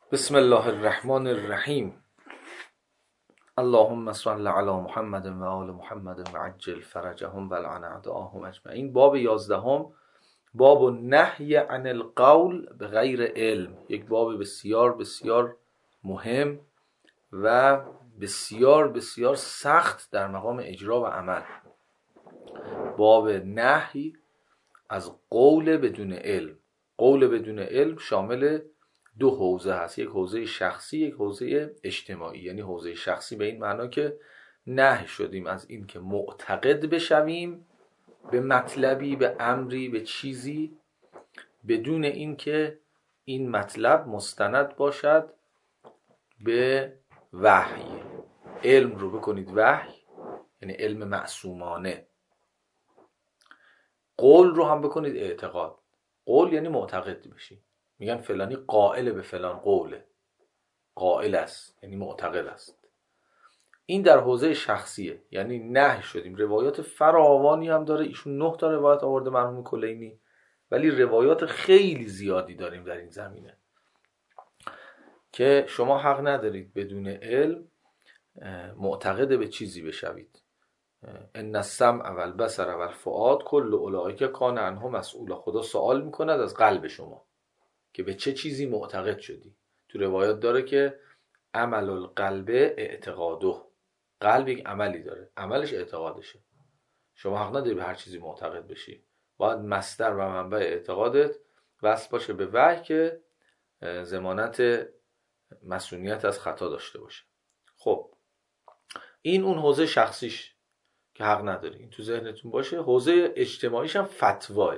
بسم الله الرحمن الرحیم. اللهم صل علی محمد و آل محمد و عجل فرجهم و لعن اعداءهم اجمعین. باب 11، باب نهی عن القول بغیر علم. یک باب بسیار بسیار مهم و بسیار بسیار سخت در مقام اجرا و عمل. باب نهی از قول بدون علم. قول بدون علم شامل دو حوزه هست، یک حوزه شخصی، یک حوزه اجتماعی. یعنی حوزه شخصی به این معنا که نهی شدیم از این که معتقد بشویم به مطلبی، به امری، به چیزی بدون این که این مطلب مستند باشد به وحی. علم رو بکنید وحی، یعنی علم معصومانه. قول رو هم بکنید اعتقاد. قول یعنی معتقد بشی. میگن فلانی قائل به فلان قوله، قائل است یعنی معتقد است. این در حوزه شخصیه، یعنی نهی شدیم. روایات فراوانی هم داره، ایشون 9 تا روایت آورده مرحوم کلینی، ولی روایات خیلی زیادی داریم در این زمینه که شما حق ندارید بدون علم معتقد به چیزی بشوید. ان السمع و البصر و الفؤاد کل اولئک کان عنه مسئولا. خدا سوال میکند از قلب شما که به چه چیزی معتقد شدی. تو روایات داره که عمل القلب اعتقاده. قلب یک عملی داره، عملش اعتقادشه. شما حق نداری به هر چیزی معتقد بشی. باید مصدر و منبع اعتقادت وصل باشه به وحی که ضمانت مسئولیت از خطا داشته باشه. خب این اون حوزه شخصیش که حق نداری، این تو ذهنتون باشه. حوزه اجتماعیش هم فتواه،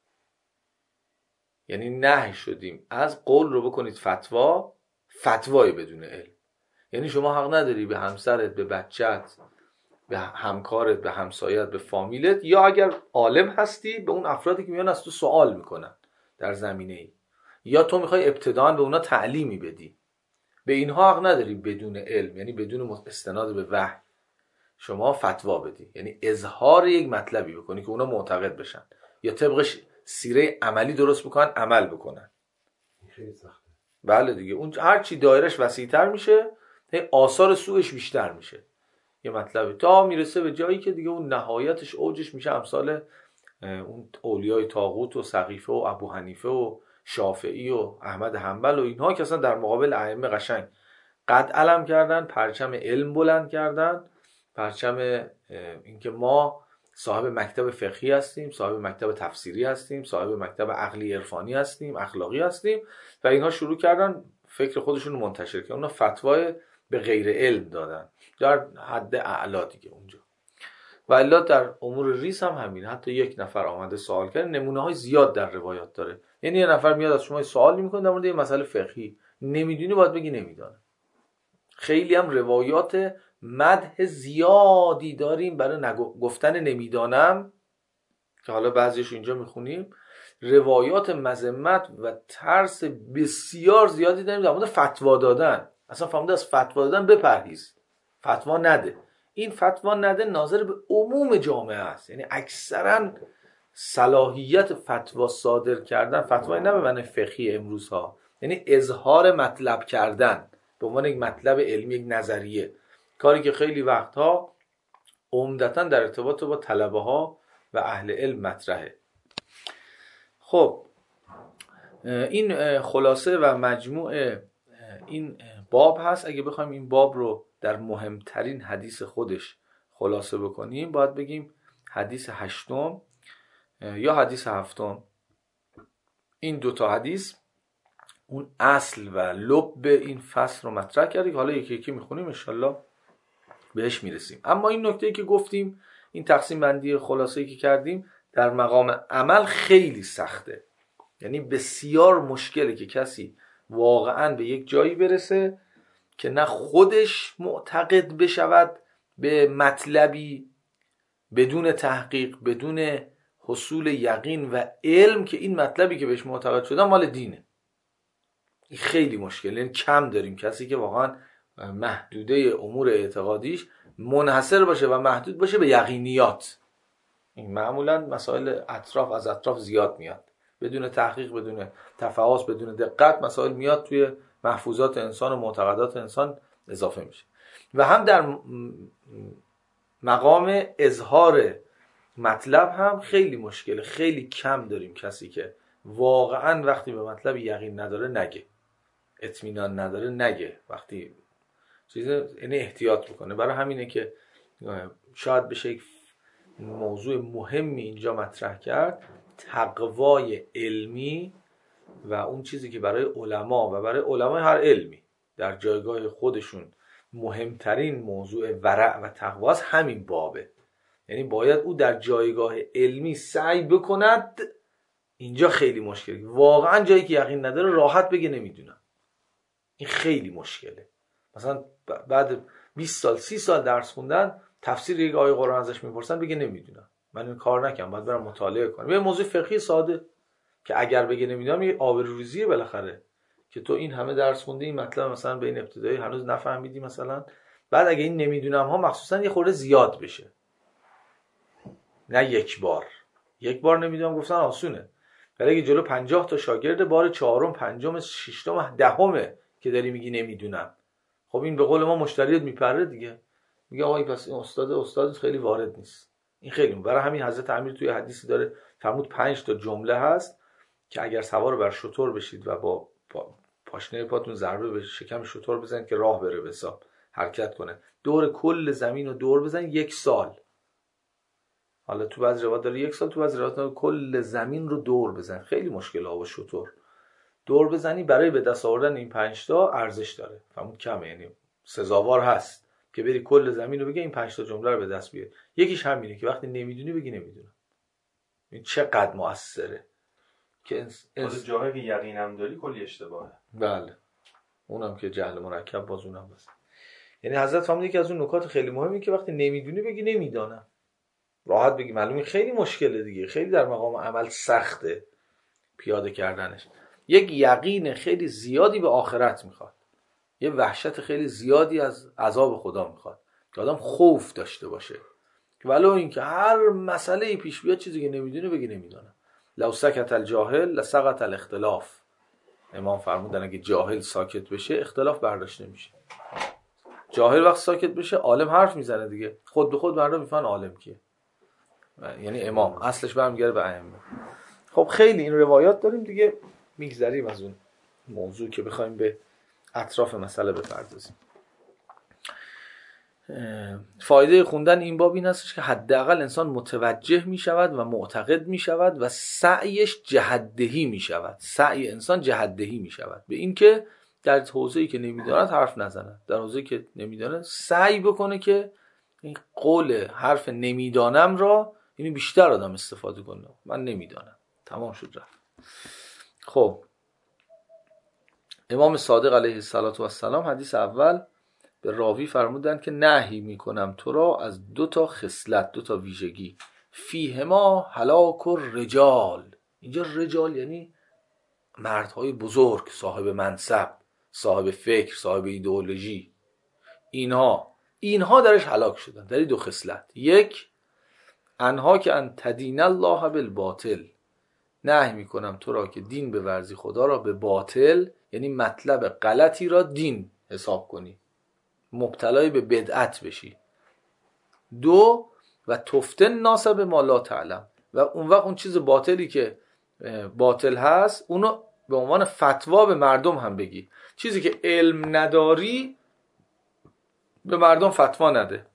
یعنی نهی شدیم از قول رو بکنید فتوا، فتوای بدون علم. یعنی شما حق نداری به همسرت، به بچت، به همکارت، به همسایت، به فامیلت، یا اگر عالم هستی به اون افرادی که میان از تو سوال میکنن در زمینه ای، یا تو میخوای ابتداً به اونا تعلیمی بدی، به اینها حق نداری بدون علم، یعنی بدون استناد به وحی شما فتوا بدی. یعنی اظهار یک مطلبی بکنی که اونا معتقد بشن یا طبقش سیره عملی درست بکنن، عمل بکنن. خیلی سخته. بله دیگه، اون هر چی دایرش وسیع‌تر میشه آثار سوءش بیشتر میشه. یه مطلبی تا میرسه به جایی که دیگه اون نهایتش اوجش میشه امثال اون اولیای طاغوت و سقیفه و ابو حنیفه و شافعی و احمد حنبل و اینها که اصلا در مقابل ائمه قشنگ قد علم کردن، پرچم علم بلند کردن، پرچم اینکه ما صاحب مکتب فقهی هستیم، صاحب مکتب تفسیری هستیم، صاحب مکتب عقلی عرفانی هستیم، اخلاقی هستیم، و اینها شروع کردن فکر خودشون رو منتشر کردن. اونا فتوای به غیر علم دادن در حد اعلا دیگه اونجا. و الا در امور ریس هم همین. حتی یک نفر آمده سوال کرده، نمونه های زیاد در روایات داره. یعنی یه نفر میاد از شما سوال میکنه در مورد یه مسئله فقهی، نمیدونی، باید بگی نمیدونم. خیلی هم روایات مدح زیادی داریم برای گفتن نمیدانم که حالا بعضیش اینجا میخونیم. روایات مذمت و ترس بسیار زیادی داریم در مورد فتوا دادن. اصلا فهمیده از فتوا دادن بپرهیز، فتوا نده. این فتوا نده ناظر به عموم جامعه است، یعنی اکثرا صلاحیت فتوا صادر کردن، فتوای نه به معنی فقهی امروزها، یعنی اظهار مطلب کردن به عنوان یک مطلب علمی، یک نظریه، کاری که خیلی وقتها عمدتاً در ارتباط با طلبه ها و اهل علم مطرحه. خب این خلاصه و مجموع این باب هست. اگه بخوایم این باب رو در مهمترین حدیث خودش خلاصه بکنیم، باید بگیم حدیث 8 یا حدیث 7. این 2 تا حدیث اون اصل و لب این فصل رو مطرح کرده که حالا یکی یکی میخونیم انشالله بهش میرسیم. اما این نکته‌ای که گفتیم، این تقسیم بندی خلاصه‌ای که کردیم در مقام عمل خیلی سخته. یعنی بسیار مشکله که کسی واقعاً به یک جایی برسه که نه خودش معتقد بشود به مطلبی بدون تحقیق، بدون حصول یقین و علم که این مطلبی که بهش معتقد شدن مال دینه. این خیلی مشکله. یعنی کم داریم کسی که واقعاً محدوده امور اعتقادیش منحصر باشه و محدود باشه به یقینیات. این معمولاً مسائل اطراف زیاد میاد، بدون تحقیق، بدون تفحص، بدون دقت مسائل میاد توی محفوظات انسان و معتقدات انسان اضافه میشه. و هم در مقام اظهار مطلب هم خیلی مشکله، خیلی کم داریم کسی که واقعا وقتی به مطلب یقین نداره نگه، اطمینان نداره نگه، وقتی یعنی احتیاط بکنه. برای همینه که شاید بشه یک موضوع مهمی اینجا مطرح کرد، تقوای علمی و اون چیزی که برای علما و برای علمای هر علمی در جایگاه خودشون مهمترین موضوع ورع و تقواست، همین بابه. یعنی باید او در جایگاه علمی سعی بکند. اینجا خیلی مشکله، واقعا جایی که یقین نداره راحت بگه نمیدونم. این خیلی مشکله. مثلا بعد 20 سال 30 سال درس خوندن، تفسیر یک آیه قرآن ازش میپرسن بگه نمیدونم، من این کار نکنم، باید برم مطالعه کنم. یه موضوع فقهی ساده که اگر بگه نمیدونم یه آبروریزیه بالاخره، که تو این همه درس خوندی این مطلب مثلا بین ابتدایی هنوز نفهمیدی مثلا، بعد اگه این نمیدونم ها مخصوصا یه خورده زیاد بشه، نه یک بار نمیدونم گفتن آسونه، ولی اگه جلو 50 تا شاگرد بار 4م 5م 6م 10م که داری میگی نمیدونم، خب این به قول ما مشتریت میپره دیگه، میگه آقا پس این استاد خیلی وارد نیست. این خیلی برای همین حضرت امیر توی حدیثی داره فرمود 5 تا جمله هست که اگر سوار بر شتر بشید و با پاشنه پاتون ضربه به شکم شتر بزنید که راه بره، به حساب حرکت کنه، دور کل زمین رو دور بزنید 1 سال. حالا تو بعضی روایات داره 1 سال، تو بعضی روایات کل زمین رو دور بزن. خیلی مشکله با شتر دور بزنی، برای به دست آوردن این 5 تا ارزش داره. فهمون کمه، یعنی سزاوار هست که بری کل زمین رو بگی این 5 تا جمله رو به دست بیاری. یکیش همینه که وقتی نمیدونی بگی نمیدونم. این چقدر موثره که جاهایی که یقینم داری کلی اشتباهه. بله، اونم که جهل مرکب، باز اونم بس. یعنی حضرت فهمید که از اون نکات خیلی مهمی که وقتی نمیدونی بگی نمیدونم، راحت بگی. معلومه خیلی مشکله دیگه، خیلی در مقام عمل سخته پیاده کردنش. یک یقین خیلی زیادی به آخرت میخواد، یه وحشت خیلی زیادی از عذاب خدا میخواد که آدم خوف داشته باشه، ولو اینکه هر مسئله پیش بیاد چیزی که نمیدونه بگی نمیدونم. لو سکت الجاهل لسقط الاختلاف. امام فرمودن اگه جاهل ساکت بشه اختلاف برداشت نمیشه. جاهل وقت ساکت بشه عالم حرف میزنه دیگه، خود به خود مردم میفهمن عالم کیه، یعنی امام. اصلش برمیگره به ائمه. خب خیلی این روایات داریم دیگه، میگذریم از اون موضوع که بخوایم به اطراف مسئله بپردازیم. فایده خوندن این باب این هستش که حداقل انسان متوجه می شود و معتقد می شود و سعیش جهت‌دهی می شود. سعی انسان جهت‌دهی می شود به این که در حوزه‌ای که نمیداند حرف نزنه، در حوزه‌ای که نمیداند سعی بکنه که این قول حرف نمیدانم را یعنی بیشتر آدم استفاده کنه. من نمیدانم، تمام شد رفت. خب امام صادق علیه السلام حدیث اول به راوی فرمودن که نهی میکنم تو را از 2 تا خصلت، 2 تا ویژگی، فیهما هلاک الرجال. اینجا رجال یعنی مردهای بزرگ، صاحب منصب، صاحب فکر، صاحب ایدئولوژی. اینها درش هلاک شدن، در 2 خصلت. یک، انها که ان تدین الله بالباطل، نهی میکنم تو را که دین بورزی خدا را به باطل، یعنی مطلب غلطی را دین حساب کنی، مبتلای به بدعت بشی. 2، و تفتن الناس بما لا تعلم، و اون وقت اون چیز باطلی که باطل هست اونو به عنوان فتوا به مردم هم بگی. چیزی که علم نداری به مردم فتوا نده،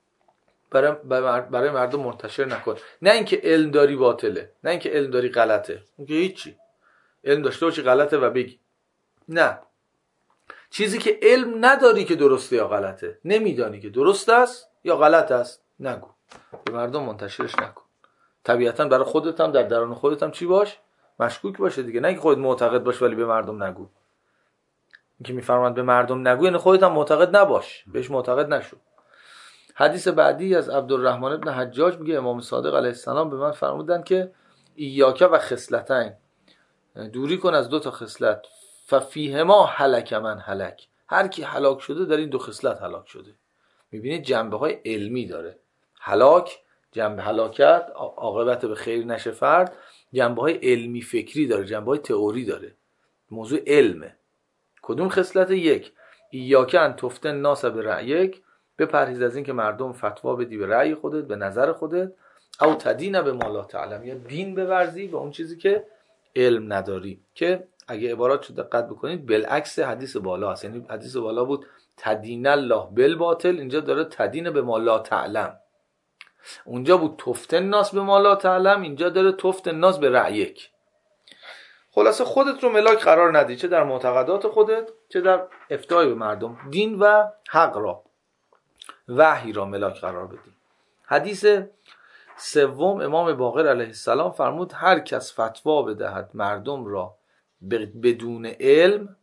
برای مردم منتشر نکن. نه اینکه علم داری باطله، نه اینکه علم داری غلطه، اون که هیچی. علم داشته باشی غلطه و بگی. نه، چیزی که علم نداری که درسته یا غلطه، نمیدانی که درست است یا غلط است، نگو، به مردم منتشرش نکن. طبیعتا برای خودت هم در درون خودت هم چی باش؟ مشکوک باشه دیگه. نه اینکه خودت معتقد باش ولی به مردم نگو. اینکه میفرمایند به مردم نگو یعنی خودت هم معتقد نباش، بهش معتقد نشو. حدیث بعدی از عبدالرحمن ابن حجاج میگه امام صادق علیه السلام به من فرمودن که ایاک و خصلتین، دوری کن از 2 تا خصلت، ففیهما هلک من هلک، هر کی هلاک شده در این 2 خصلت هلاک شده. میبینید جنبه های علمی داره. هلاک، جنبه هلاکت، عاقبت به خیر نشه فرد، جنبه های علمی فکری داره، جنبه های تئوری داره. موضوع علمه. کدوم خصلت؟ یک، ایاک ان تفتن الناس برأیک، بپرهیز از این که مردم فتوا بدی به رأی خودت، به نظر خودت. او تدین به ما لا تعلم، یا دین بورزی به اون چیزی که علم نداری، که اگه عبارات رو دقت بکنید بالعکس حدیث بالا هست. یعنی حدیث بالا بود تدین الله بالباطل، اینجا داره تدین به ما لا تعلم. اونجا بود تفتن الناس به ما لا تعلم، اینجا داره تفتن الناس به رأیک. خلاصه خودت رو ملاک قرار ندی، چه در معتقدات خودت چه در افتای به مردم. دین و حق را، وحی را ملاک قرار بدی. حدیث سوم، امام باقر علیه السلام فرمود هر کس فتوا بدهد مردم را بدون علم،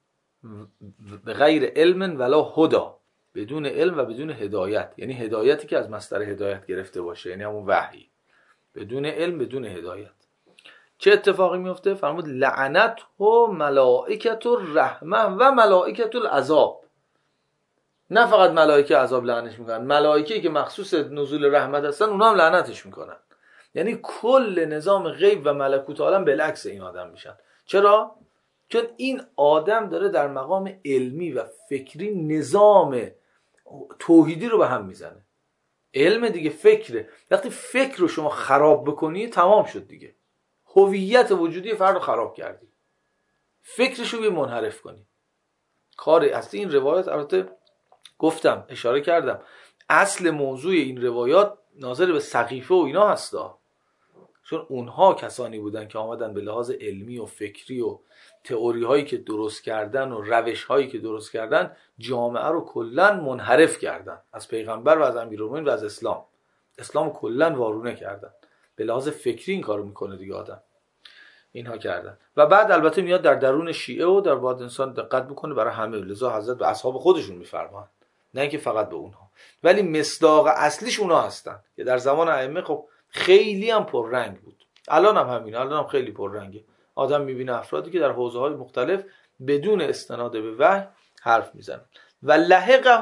به غیر علم ولا هدا، بدون علم و بدون هدایت، یعنی هدایتی که از مصدر هدایت گرفته باشه، یعنی همون وحی، بدون علم بدون هدایت، چه اتفاقی میفته؟ فرمود لعنت و ملائکت الرحمه و ملائکت العذاب. نه فقط ملائکه عذاب لعنتش میکنن، ملائکه‌ای که مخصوص نزول رحمت هستن اونا هم لعنتش میکنن. یعنی کل نظام غیب و ملکوت عالم بالعکس این آدم میشن. چرا؟ چون این آدم داره در مقام علمی و فکری نظام توحیدی رو به هم میزنه. علم دیگه فکره. وقتی فکر رو شما خراب بکنی تمام شد دیگه. هویت وجودی فرد رو خراب کردی. فکرش رو منحرف کنی. کار اصلی این روایات، البته گفتم اشاره کردم اصل موضوع این روایات ناظر به سقیفه و اینا هستا، چون اونها کسانی بودن که آمدن به لحاظ علمی و فکری و تئوری هایی که درست کردن و روش هایی که درست کردن جامعه رو کلن منحرف کردن از پیغمبر و از امیرالمومنین و از اسلام کلن وارونه کردن. به لحاظ فکری این کارو میکنه دیگه آدم، اینها کردن. و بعد البته میاد در درون شیعه و در بعد انسان دقت بکنه برای همه، لذا حضرت به اصحاب خودشون میفرمان، نه اینکه فقط به اونها، ولی مصداق اصلیش اونها هستن که در زمان ائمه خب خیلی هم پررنگ بود. الان هم همینه، الان هم خیلی پررنگه. آدم میبینه افرادی که در حوزه‌های مختلف بدون استناد به وحی حرف میزنن. و لحقه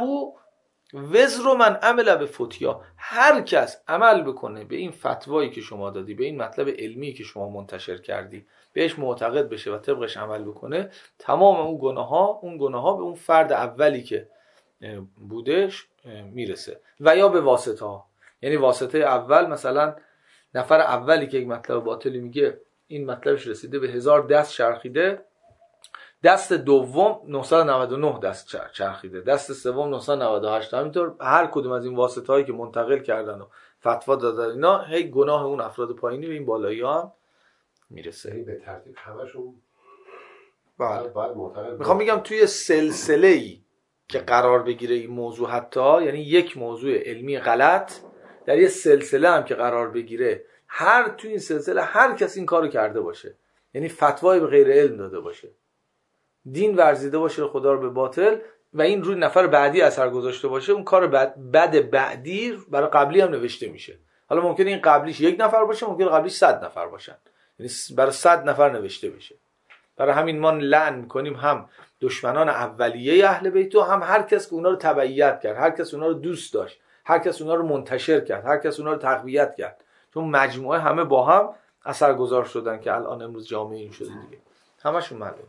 وزر من عمل به فتیا، هر کس عمل بکنه به این فتوایی که شما دادی، به این مطلب علمی که شما منتشر کردی، بهش معتقد بشه و طبقش عمل بکنه، تمام اون گناه‌ها به اون فرد اولی که بودش میرسه. و یا به واسطه ها، یعنی واسطه اول، مثلا نفر اولی که یک مطلب باطلی میگه این مطلبش رسیده به 1000 دست چرخیده، دست دوم 999 دست چرخیده، دست سوم 998. همینطور هر کدوم از این واسطه هایی که منتقل کردن و فتوا دادن اینا، هی گناه اون افراد پایینی به این بالایی ها هم میرسه. یعنی به ترتیب همشون بعد معتقد. میخوام بگم توی سلسله‌ای که قرار بگیره این موضوع، حتی یعنی یک موضوع علمی غلط در یه سلسله هم که قرار بگیره، توی این سلسله هر کس این کارو کرده باشه، یعنی فتوای به غیر علم داده باشه، دین ورزیده باشه خدا رو به باطل و این روی نفر بعدی اثر گذاشته باشه، اون کار بد بعدی برای قبلی هم نوشته میشه. حالا ممکنه این قبلیش 1 نفر باشه، ممکنه قبلیش 100 نفر باشن، یعنی برای 100 نفر نوشته بشه. برای همین ما لعن میکنیم هم دشمنان اولیه اهل بیت و هم هر کس که اونا رو تبعیت کرد، هر کس اونا رو دوست داشت، هر کس اونا رو منتشر کرد، هر کس اونا رو تقویت کرد، چون مجموعه همه با هم اثرگذار شدن که الان امروز جامعه این شده دیگه، همشون معلومه.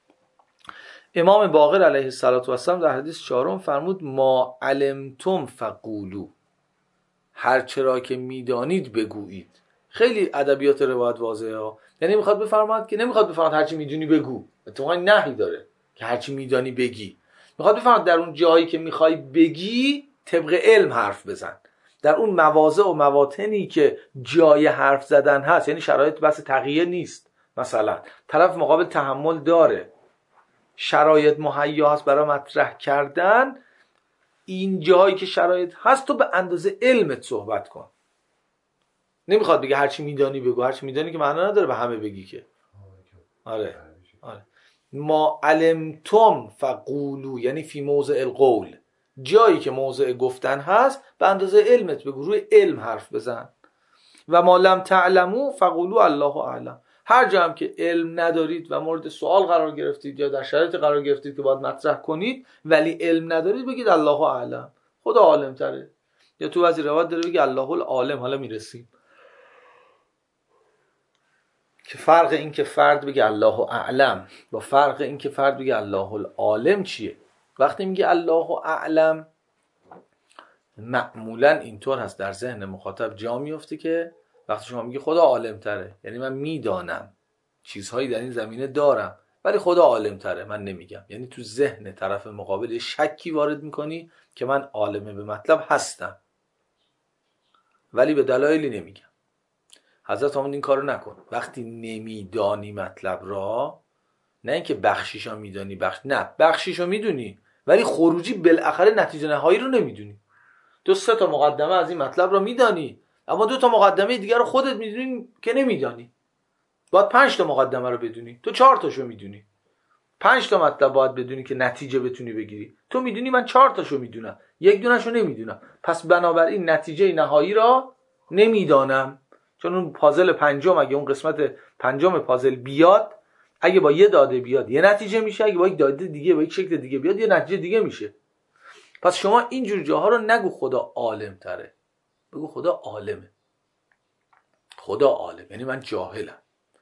امام باقر علیه السلام در حدیث 4 فرمود ما علمتم فقولو، هر چرا که میدانید بگویید. خیلی ادبیات روایت واضحه ها، یعنی میخواد بفرماید که نمیخواد بفرماید هر چی میدونی بگو، اتفاقا نهی داره که هر چی میدانی بگی. میخواد بفرماید در اون جایی که میخوای بگی طبق علم حرف بزن، در اون مواضع و مواطنی که جای حرف زدن هست، یعنی شرایط بس تقیه نیست، مثلا طرف مقابل تحمل داره، شرایط مهیا هست برای مطرح کردن، این جایی که شرایط هست تو به اندازه علمت صحبت کن. نمیخواد بگه هرچی میدانی بگو، هرچی میدانی که معنا نداره به همه بگی که. آره. ما علمتم فقولو، یعنی فی موضع القول، جایی که موضع گفتن هست به اندازه علمت بگو، روی علم حرف بزن. و ما لم تعلمو فقولو الله اعلم، هر جا هم که علم ندارید و مورد سوال قرار گرفتید یا در شرایط قرار گرفتید که باید مطرح کنید ولی علم ندارید، بگید الله اعلم، خدا عالم تره. یا تو بعضی روایات داره بگید الله العالم. حالا میرسیم. که فرق این که فرد بگه الله اعلم با فرق این که فرد بگه الله العالم چیه؟ وقتی میگه الله اعلم معمولا اینطور هست در ذهن مخاطب جا میفته که وقتی شما میگی خدا عالم تره، یعنی من میدانم چیزهایی در این زمینه دارم ولی خدا عالم تره، من نمیگم. یعنی تو ذهن طرف مقابل شکی وارد میکنی که من عالمه به مطلب هستم ولی به دلایلی نمیگم. حضرت فرمود این کارو نکن. وقتی نمیدانی مطلب را، نه اینکه بخشیشو میدانی نه بخشیشو میدونی ولی خروجی بالاخره نتیجه نهایی رو نمیدونی. تو 3 تا مقدمه از این مطلب رو میدانی اما 2 تا مقدمه دیگر رو خودت میدونی که نمیدانی. باید 5 تا مقدمه رو بدونی، تو 4 تاشو میدونی. 5 تا مطلب باید بدونی که نتیجه بتونی بگیری. تو میدونی من 4 تاشو میدونم، 1 دونهشو نمیدونم، پس بنابراین نتیجه نهایی را نمیدانم. چون اون پازل پنجم اگه اون قسمت پنجم پازل بیاد، اگه با یه داده بیاد یه نتیجه میشه، اگه با یک داده دیگه با یک شکل دیگه بیاد یه نتیجه دیگه میشه. پس شما اینجور جاها رو نگو خدا عالم تره، بگو خدا عالمه. خدا عالم یعنی من جاهلم.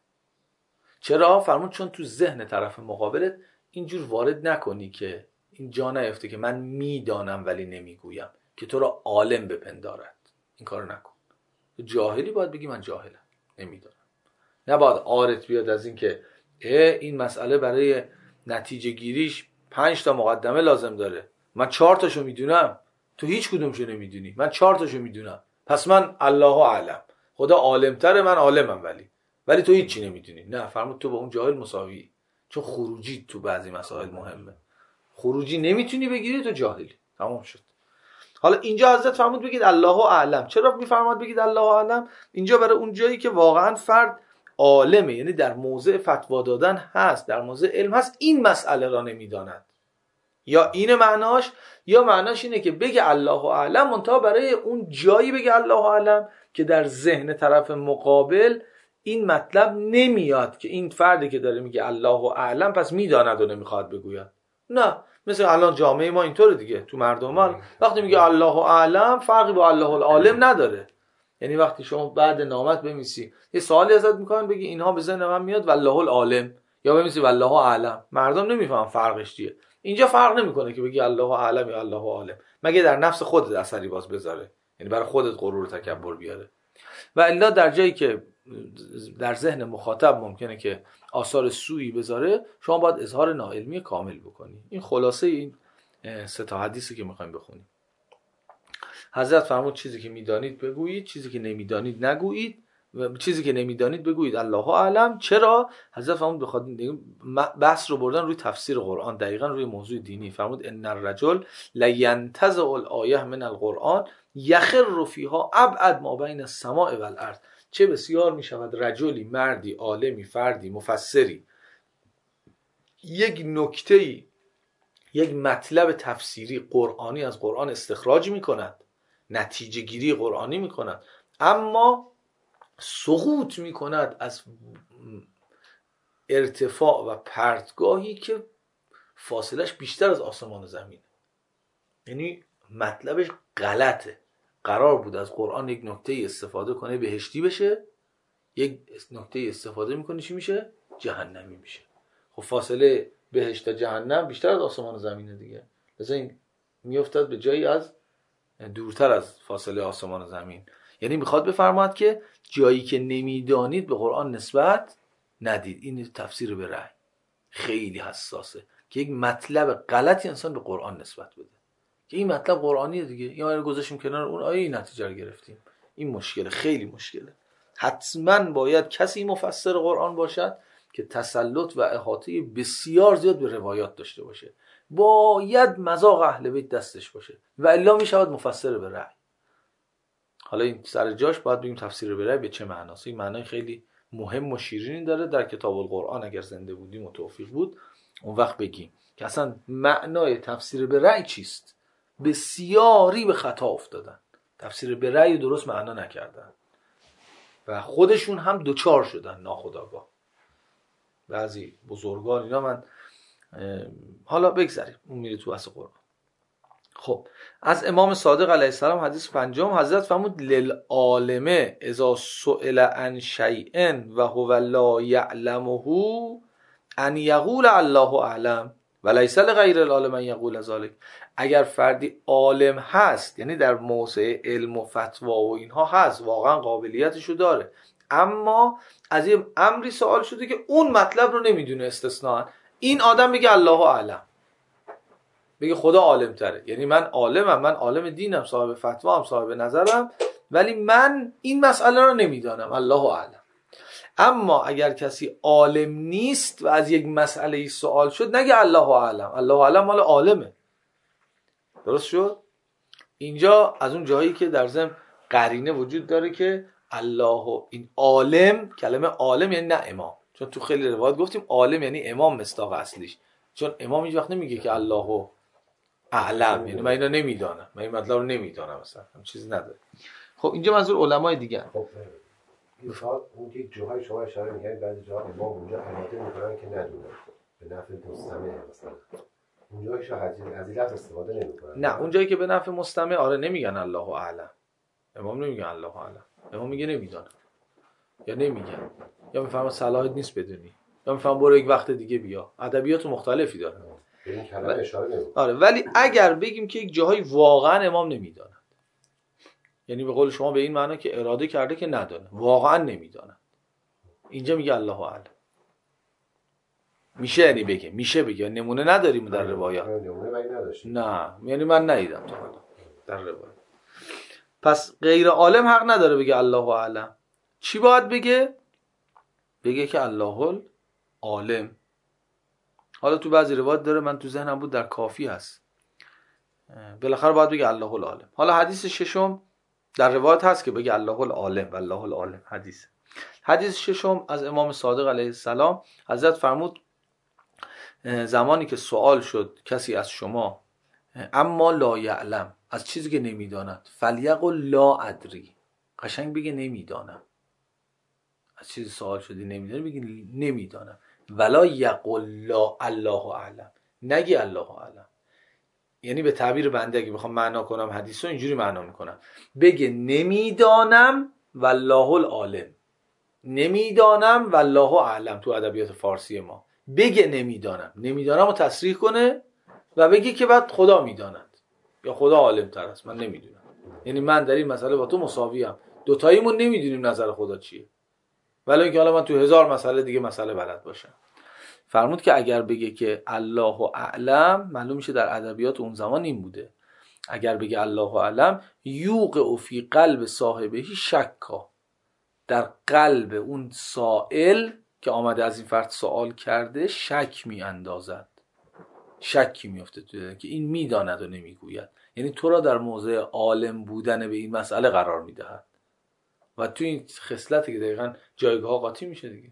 چرا؟ فرمود چون تو ذهن طرف مقابلت اینجور وارد نکنی که این جا نیفته که من میدانم ولی نمیگویم که تو را عالم بپندارد. این کارو نکن. جاهلی باید بگی من جاهلم، نمیدانم. نباید عارت بیاد از این که این مسئله برای نتیجه گیریش 5 تا مقدمه لازم داره، من 4 تاشو میدونم، تو هیچ کدومشو نمیدونی، من 4 تاشو میدونم، پس من الله اعلم، خدا عالم تره، من عالمم ولی تو هیچی نمیدونی. نه، فرمود تو با اون جاهل مساوی، چون خروجی تو بعضی مسائل مهمه. خروجی نمیتونی بگیری، تو جاهلی. تمام شد. حالا اینجا حضرت فرمود بگید الله اعلم. چرا میفرماد بگید الله اعلم؟ اینجا برای اون جایی که واقعا فرد عالمه، یعنی در موضع فتوا دادن هست، در موضع علم هست، این مسئله را نمیداند. یا این معناش، یا معناش اینه که بگه الله اعلم منتها برای اون جایی بگه الله اعلم که در ذهن طرف مقابل این مطلب نمیاد که این فردی که داره میگه الله اعلم پس میداند و نمیخواد بگوید. نه، مثل الان جامعه ما اینطوره دیگه، تو مردمان وقتی میگه الله اعلم فرقی با الله العالم نداره. یعنی وقتی شما بعد نامت بنویسی یه سوالی ازت میکنن بگی اینها به ذهن من میاد والله العالم، یا بنویسی والله اعلم، مردم نمیفهمن فرقش چیه. اینجا فرق نمیکنه که بگی الله اعلم یا الله عالم، مگه در نفس خودت اثری باز بذاره، یعنی برای خودت غرور و تکبر بیاره. و الا در جایی که در ذهن مخاطب ممکنه که آثار سوئی بذاره، شما باید اظهار ناعلمی کامل بکنی. این خلاصه این 3 تا حدیثی که میخوایم بخونیم. حضرت فرمود چیزی که میدانید بگویید، چیزی که نمیدانید نگویید، و چیزی که نمیدانید بگویید الله اعلم. چرا؟ حضرت فرمود بخاطر بحث رو بردن روی تفسیر قرآن، دقیقاً روی موضوع دینی. فرمود ان الرجل لینتزع الآیه من القرآن یخر فیها ابعد ما بین السماء و الارض. چه بسیار میشود رجلی، مردی، عالمی، فردی، مفسری، یک نکته‌ای، یک مطلب تفسیری قرآنی از قرآن استخراج میکند، نتیجه گیری قرآنی میکند، اما سقوط میکند از ارتفاع و پرتگاهی که فاصلش بیشتر از آسمان و زمینه. یعنی مطلبش غلطه. قرار بود از قرآن یک نکته استفاده کنه بهشتی بشه، یک نکته استفاده میکنه چی میشه؟ جهنمی میشه. خب فاصله بهشت تا جهنم بیشتر از آسمان و زمینه دیگه، لذا این میافتاد به جایی از دورتر از فاصله آسمان و زمین. یعنی میخواد بفرماد که جایی که نمیدانید به قرآن نسبت ندید. این تفسیر به رأی خیلی حساسه که یک مطلب غلطی انسان به قرآن نسبت بده که این مطلب قرآنیه دیگه، یا ما رو گذاشتیم کنار اون آیه این نتیجه رو گرفتیم. این مشکله، خیلی مشکله. حتما باید کسی مفسر قرآن باشد که تسلط و احاطه بسیار زیاد به روایات داشته باشه، باید مذاق اهل بیت دستش باشه و الا میشود مفسر به رأی. حالا این سر جاش باید بگیم تفسیر به رأی به چه معناست. این معنای خیلی مهم و شیرینی داره. در کتاب القرآن اگر زنده بودیم و توفیق بود اون وقت بگیم که اصلا معنای تفسیر به رأی چیست. بسیاری به خطا افتادن، تفسیر به رأی درست معنا نکردن و خودشون هم دوچار شدن ناخودآگاه. بعضی بزرگان اینا، من حالا بگذاریم اون میره تو اصل قرآن. خب از امام صادق علیه السلام حدیث پنجم، حضرت فرمود للعالم اذا سئل عن شیء و هو لا یعلمه ان یقول الله اعلم و لیس لغیر العالم ان یقول ذلك. اگر فردی عالم هست، یعنی در موضع علم و فتوا و اینها هست، واقعا قابلیتشو داره، اما از این امری سوال شده که اون مطلب رو نمیدونه استثناء، این آدم بگه الله اعلم، بگه خدا عالم تره. یعنی من عالمم، من عالم دینم، صاحب فتوا هم، صاحب نظرم، ولی من این مسئله رو نمیدانم، الله اعلم. اما اگر کسی عالم نیست و از یک مسئله سوال شد، نگه الله اعلم، الله اعلم مال عالمه. درست شد؟ اینجا از اون جایی که در ضمن قرینه وجود داره که الله، این عالم، کلمه عالم یعنی نه امام، چون تو خیلی روایات گفتیم عالم یعنی امام مصداق اصلیش، چون امام هیچ وقت نمیگه که الله اعلم، یعنی من اینو نمیدانم، من این مطلب رو نمیدانم، مثلا هم چیزی نداره. خب اینجا منظور علمای دیگه. خب مثلا اون یک جاهای شما اشاره می‌کنید بعضی جاها امام اونجا اراده می‌کنن که ندونن به نفع مستمع، مثلا اونجاش عزیلت استفاده نمی‌کنن. نه اونجایی که به نفع مستمع آره نمیگن الله اعلم، امام نمیگن الله اعلم، امام میگه نمیدانم، یا نمیگن، یا میفهمه صلاحت نیست بدونی، یا میفهمه برو یک وقت دیگه بیا. ادبیات مختلفی داره. به این کلمه اشاره نمی‌کنه. آره ولی اگر بگیم که یک جاهای واقعا امام نمیداند، یعنی به قول شما به این معنی که اراده کرده که ندانه، واقعا نمیداند، اینجا میگه الله اعلم. میشه یعنی بگه، میشه بگه، نمونه نداریم در روایات. نمونه مگه نداشتیم؟ نه یعنی من ندیدم تا حالا در روایات. پس غیر عالم حق نداره بگه الله اعلم. چی باید بگه؟ بگه که الله العالم. حالا تو بعضی روایات داره، من تو ذهنم بود در کافی هست، بالاخره باید بگه الله العالم. حالا حدیث ششم در روایت هست که بگه الله العالم و الله العالم. حدیث ششم از امام صادق علیه السلام، حضرت فرمود زمانی که سوال شد کسی از شما اما لا یعلم، از چیزی که نمیداند، فلیقل لا ادری، قشنگ بگه نمیدانم. از چیزی سوال شدی نمیدانی، بگی نمیدانم. ولا یقل لا الله اعلم، نگی الله اعلم. یعنی به تعبیر بنده اگه بخوام معنا کنم حدیثو اینجوری معنا میکنم، بگه نمیدانم والله العالم، نمیدانم والله اعلم. تو ادبیات فارسی ما بگه نمیدانم رو تصریح کنه و بگه که بعد خدا میداند یا خدا عالم تر است، من نمیدونم. یعنی من در این مسئله با تو مساویم، دوتاییمون نمیدونیم نظر خدا چیه، ولی اینکه حالا من تو 1000 مسئله دیگه مسئله بلد باشم. فرمود که اگر بگه که الله اعلم، معلوم میشه در ادبیات اون زمان این بوده، اگر بگه الله اعلم یوقع فی قلب صاحبهی شکا، در قلب اون سائل که آمده از این فرد سوال کرده شک می اندازد، شکی میفته تو که این میداند و نمیگوید. یعنی تو را در موضع عالم بودن به این مسئله قرار میدهد و تو این خصلتی که دقیقاً جایگاه قاطی میشه دیگه.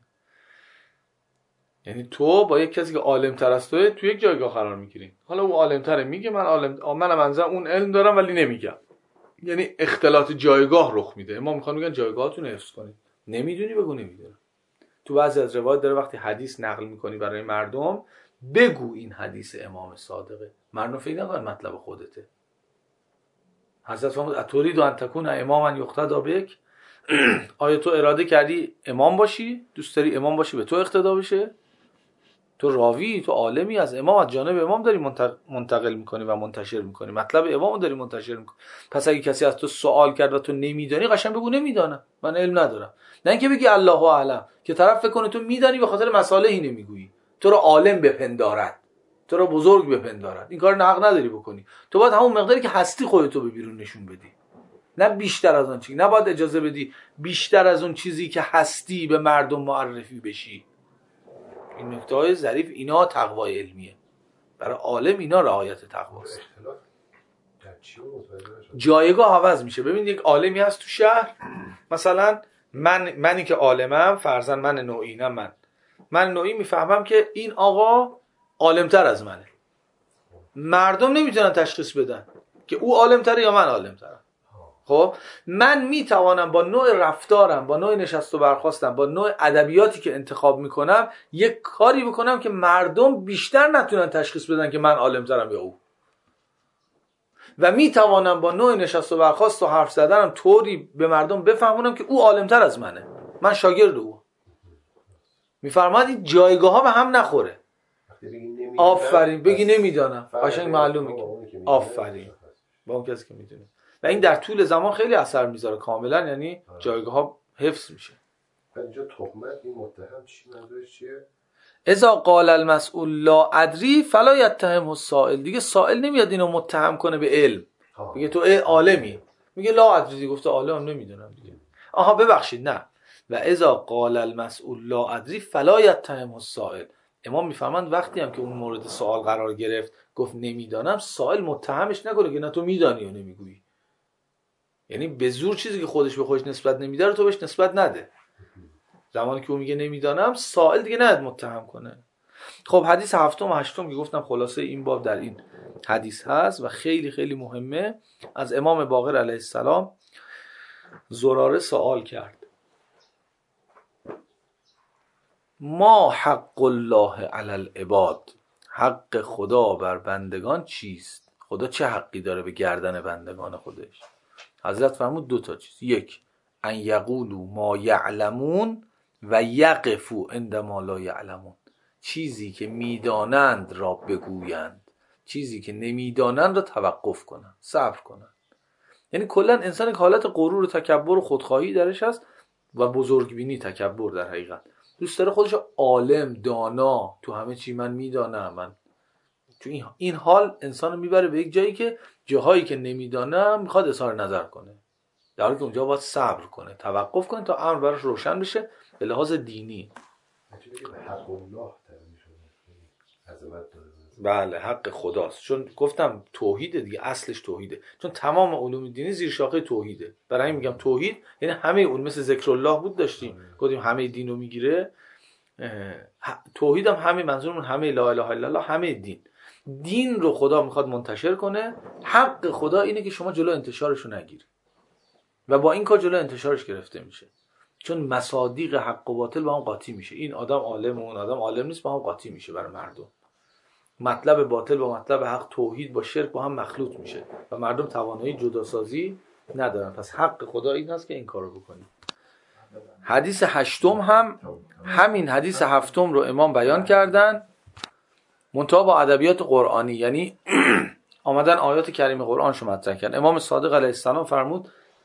یعنی تو با یک کسی که عالم تر از توه تو یک جایگاه قرار میگیری. حالا اون عالم تره میگه منم منظر اون علم دارم ولی نمیگم، یعنی اختلاط جایگاه رخ میده. ما میخوام میگن جایگاهتون رو حفظ کنید، نمیدونی بگو نمیدونم. تو بعضی از روایات داره وقتی حدیث نقل میکنی برای مردم بگو این حدیث امام صادقه، مردم فکر نکنن مطلب خودته. حضرت فرمود اتريد ان تكون اماما یقتدی بک، آیا تو اراده کردی امام باشی، دوست داری امام باشی به تو اقتدا بشه؟ تو راوی، تو عالمی، از امام، از جانب امام داری منتقل میکنی و منتشر میکنی، مطلب امام داری منتشر میکنی. پس اگه کسی از تو سوال کرد و تو نمیدانی، قشنگ بگو نمیدانم، من علم ندارم. نه اینکه بگی الله اعلم که طرف فکر کنه تو میدانی به خاطر مصالحی نمیگویی، تو رو عالم بپندارد، تو رو بزرگ بپندارد. این کار حق نداری بکنی. تو باید همون مقداری که هستی خودتو به بیرون نشون بدی، نه بیشتر از اون چیزی. نباید اجازه بدی بیشتر از اون چیزی که هستی به مردم معرفی بشی. این نکته‌های ظریف، اینا تقوای علمیه. برای عالم اینا رعایت تقواست. جایگاه عوض میشه. ببین یک عالمی هست تو شهر، مثلا منی که عالمم، فرضاً من نوعینم، من نوعی میفهمم که این آقا عالمتر از منه. مردم نمیتونن تشخیص بدن که او عالمتره یا من عالمترم. خب من میتوانم با نوع رفتارم، با نوع نشست و برخاستم، با نوع ادبیاتی که انتخاب میکنم یک کاری بکنم که مردم بیشتر نتونن تشخیص بدن که من عالمترم یا او. و میتوانم با نوع نشست و برخاست و حرف زدنم طوری به مردم بفهمونم که او عالمتر از منه، من شاگرد او. میفرماید این جایگاه ها به هم نخوره. آفرین، بگی نمیدانم، قشنگ معلوم میگه آفرین با اون کسی که میدونه. و این در طول زمان خیلی اثر میذاره کاملا، یعنی جایگاه ها حفظ میشه. اینجا تهمت این متهم چی منظورش چیه؟ اذا قال المسئول لا ادری فلا یتهم السائل. دیگه سائل نمیاد اینو متهم کنه به علم، میگه تو عالمی، میگه لا ادری، گفته عالم نمیدونم دیگه. آها ببخشید نه، و اذا قال المسئول لا ادری فلا یتهم السائل. امام میفهمند وقتی هم که اون مورد سوال قرار گرفت گفت نمیدانم، سائل متهمش نکنه که نه تو میدانی و نمیگویی. یعنی به زور چیزی که خودش به خودش نسبت نمیده رو تو بهش نسبت نده. زمانی که اون میگه نمیدانم، سائل دیگه نهد متهم کنه. خب حدیث هفتم و هشتم که گفتم خلاصه این باب در این حدیث هست و خیلی خیلی مهمه. از امام باقر علیه السلام زراره سوال کرد ما حق الله علی العباد، حق خدا بر بندگان چیست؟ خدا چه حقی داره به گردن بندگان خودش؟ حضرت فرمود دو تا چیز، یک ان یقولوا ما یعلمون و یقفوا عند ما لا یعلمون، چیزی که میدانند را بگویند، چیزی که نمیدانند را توقف کنند، صبر کنند. یعنی کلا انسان یک حالت غرور و تکبر و خودخواهی درش هست و بزرگبینی، تکبر در حقیقت. دوست داره خودش عالم، دانا، تو همه چی من میدانم. من تو این حال انسان رو میبره به یک جایی که جاهایی که نمیدانم میخواد اظهار نظر کنه، در حالی که اونجا باید صبر کنه، توقف کنه تا امر براش روشن بشه به لحاظ دینی. حق الله عظمت داره. بله حق خداست، چون گفتم توحیده دیگه، اصلش توحیده، چون تمام علوم دینی زیر شاخه توحیده. برای این میگم توحید یعنی همه اون، مثل ذکر الله بود داشتیم گفتیم همه دینو میگیره، توحید هم همه منظورمون همه لا اله الا الله، همه دین رو خدا میخواد منتشر کنه. حق خدا اینه که شما جلو انتشارش رو نگیری و با این کار جلو انتشارش گرفته میشه، چون مصادیق حق و باطل با هم قاطی میشه. این آدم عالم و اون آدم عالم نیست، با هم قاطی میشه برای مردم. مطلب باطل با مطلب حق، توحید با شرک با هم مخلوط میشه و مردم توانایی جداسازی ندارن. پس حق خدا این هست که این کارو بکنید. حدیث هشتم هم همین حدیث هفتم رو امام بیان کردن، منتها با ادبیات قرآنی، یعنی آمدن آیات کریم قرآن شو مطرح کردن. امام صادق علیه السلام فرمود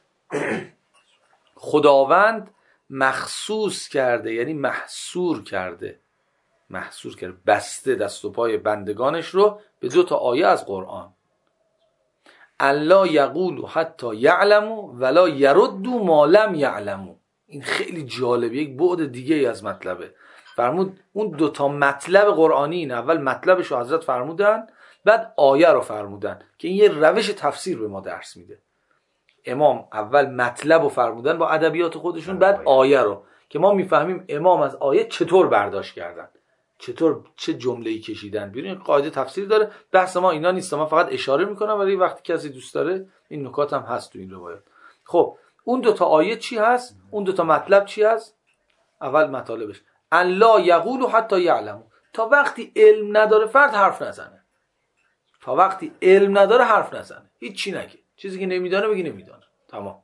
خداوند مخصوص کرده، یعنی محصور کرده، بسته دست و پای بندگانش رو به 2 آیه از قرآن. الا یقولوا حتی یعلموا ولا یردوا ما لم یعلموا. این خیلی جالبه، یک بعد دیگه از مطلبه. فرمود اون 2 مطلب قرآنی، این اول مطلبش رو حضرت فرمودن، بعد آیه رو فرمودن که این یه روش تفسیر به ما درس میده. امام اول مطلب رو فرمودن با ادبیات خودشون، بعد آیه رو که ما میفهمیم امام از آیه چطور برداشت کردن، چطور چه جمله‌ای کشیدن بیرون. قاعده تفسیر داره، بحث ما اینا نیست، من فقط اشاره میکنم ولی وقتی کسی دوست داره این نکات هم هست تو این روایت. خب اون 2 آیه چی هست؟ اون 2 مطلب چی هست؟ اول مطالبش الا یقولوا حتی یعلموا، تا وقتی علم نداره فرد حرف نزنه، تا وقتی علم نداره حرف نزنه، هیچ چی نگه، چیزی که نمیدانه بگی نمیدانه، تمام.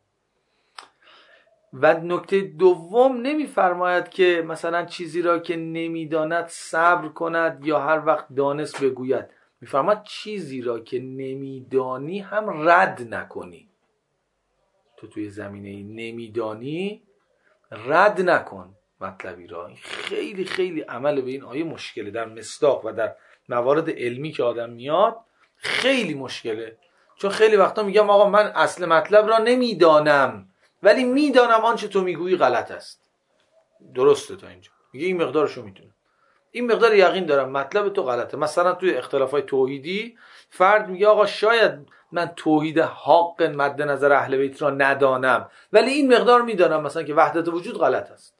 و نکته دوم نمیفرماید که مثلا چیزی را که نمیداند صبر کند یا هر وقت دانست بگوید. میفرماید چیزی را که نمیدانی هم رد نکنی. تو توی زمینه نمیدانی رد نکن مطلبی را. خیلی خیلی عمل به این آیه مشکله، در مصداق و در موارد علمی که آدم میاد خیلی مشکله، چون خیلی وقتا میگم آقا من اصل مطلب را نمیدانم ولی میدانم آنچه تو میگویی غلط است. درسته تا اینجا، میگه این مقدارشو میدونم، این مقدار یقین دارم مطلب تو غلطه. مثلا توی اختلافات توحیدی فرد میگه آقا شاید من توحید حق مد نظر اهل بیت را ندانم ولی این مقدار میدانم مثلا که وحدت وجود غلط است.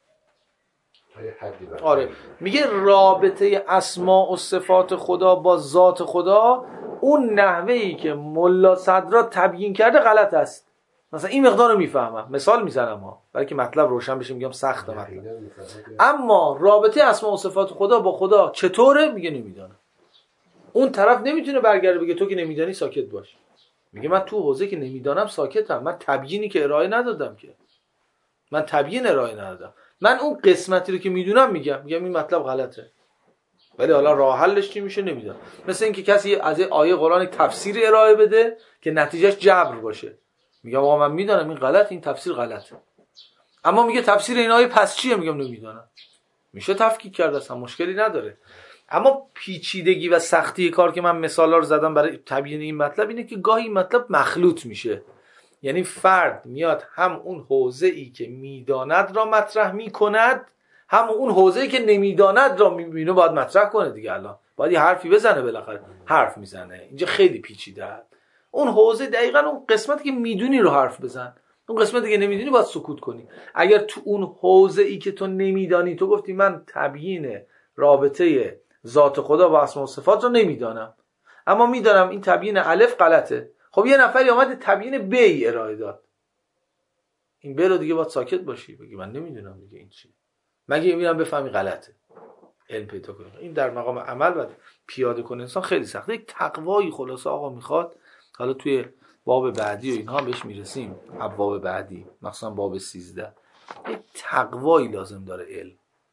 آره، میگه رابطه اسماء و صفات خدا با ذات خدا اون نحوهی که ملا صدرا تبیین کرده غلط است. مثلا این مقدار رو میفهمم، مثال میزنم ها برای که مطلب روشن بشه، میگم سخته مطلب، اما رابطه اسماء و صفات خدا با خدا چطوره میگه نمیدونم. اون طرف نمیتونه برگرده بگه تو که نمیدونی ساکت باش. میگه من تو حوزه که نمیدانم ساکتم، من تبیینی که ارائه ندادم، که من تبیین ارائه ندادم، من اون قسمتی رو که میدونم میگم این مطلب غلطه، ولی حالا راه حلش چی میشه نمیدونم. مثل اینکه کسی از آیه قرآن تفسیر ارائه بده که نتیجهش جبر باشه، میگم آقا من میدونم این غلط، این تفسیر غلطه، اما میگه تفسیر این آیه پس چیه، میگم نمیدونم. میشه تفکیک کرد، اصلا مشکلی نداره. اما پیچیدگی و سختی کار که من مثالا رو زدم برای تبیین این مطلب اینه که گاهی این مطلب مخلوط میشه، یعنی فرد میاد هم اون حوزه‌ای که میداند را مطرح میکند، هم اون حوزه‌ای که نمیداند را میبینه باید مطرح کنه دیگه. الان باید یه حرفی بزنه، بالاخره حرف میزنه، اینجا خیلی پیچیده است. اون حوزه دقیقاً اون قسمتی که میدونی رو حرف بزن، اون قسمتی که نمیدونی باید سکوت کنی. اگر تو اون حوزه‌ای که تو نمیدانی، تو گفتی من تبیین رابطه ذات خدا با اسما و صفات رو نمیدانم، اما میدانم این تبیین الف غلطه، خب یه نفری اومد تبیین ب ارائه داد، این ب رو دیگه باید ساکت باشی، بگی من نمیدونم دیگه این چیه، مگه میرم بفهمی غلطه، علم پیدا کنی. این در مقام عمل باید پیاده کنه انسان، خیلی سخته. یک تقوایی خلاصه آقا میخواد، حالا توی باب بعدی و اینها بهش میرسیم، ابواب بعدی مثلا باب 13، یک تقوایی لازم داره.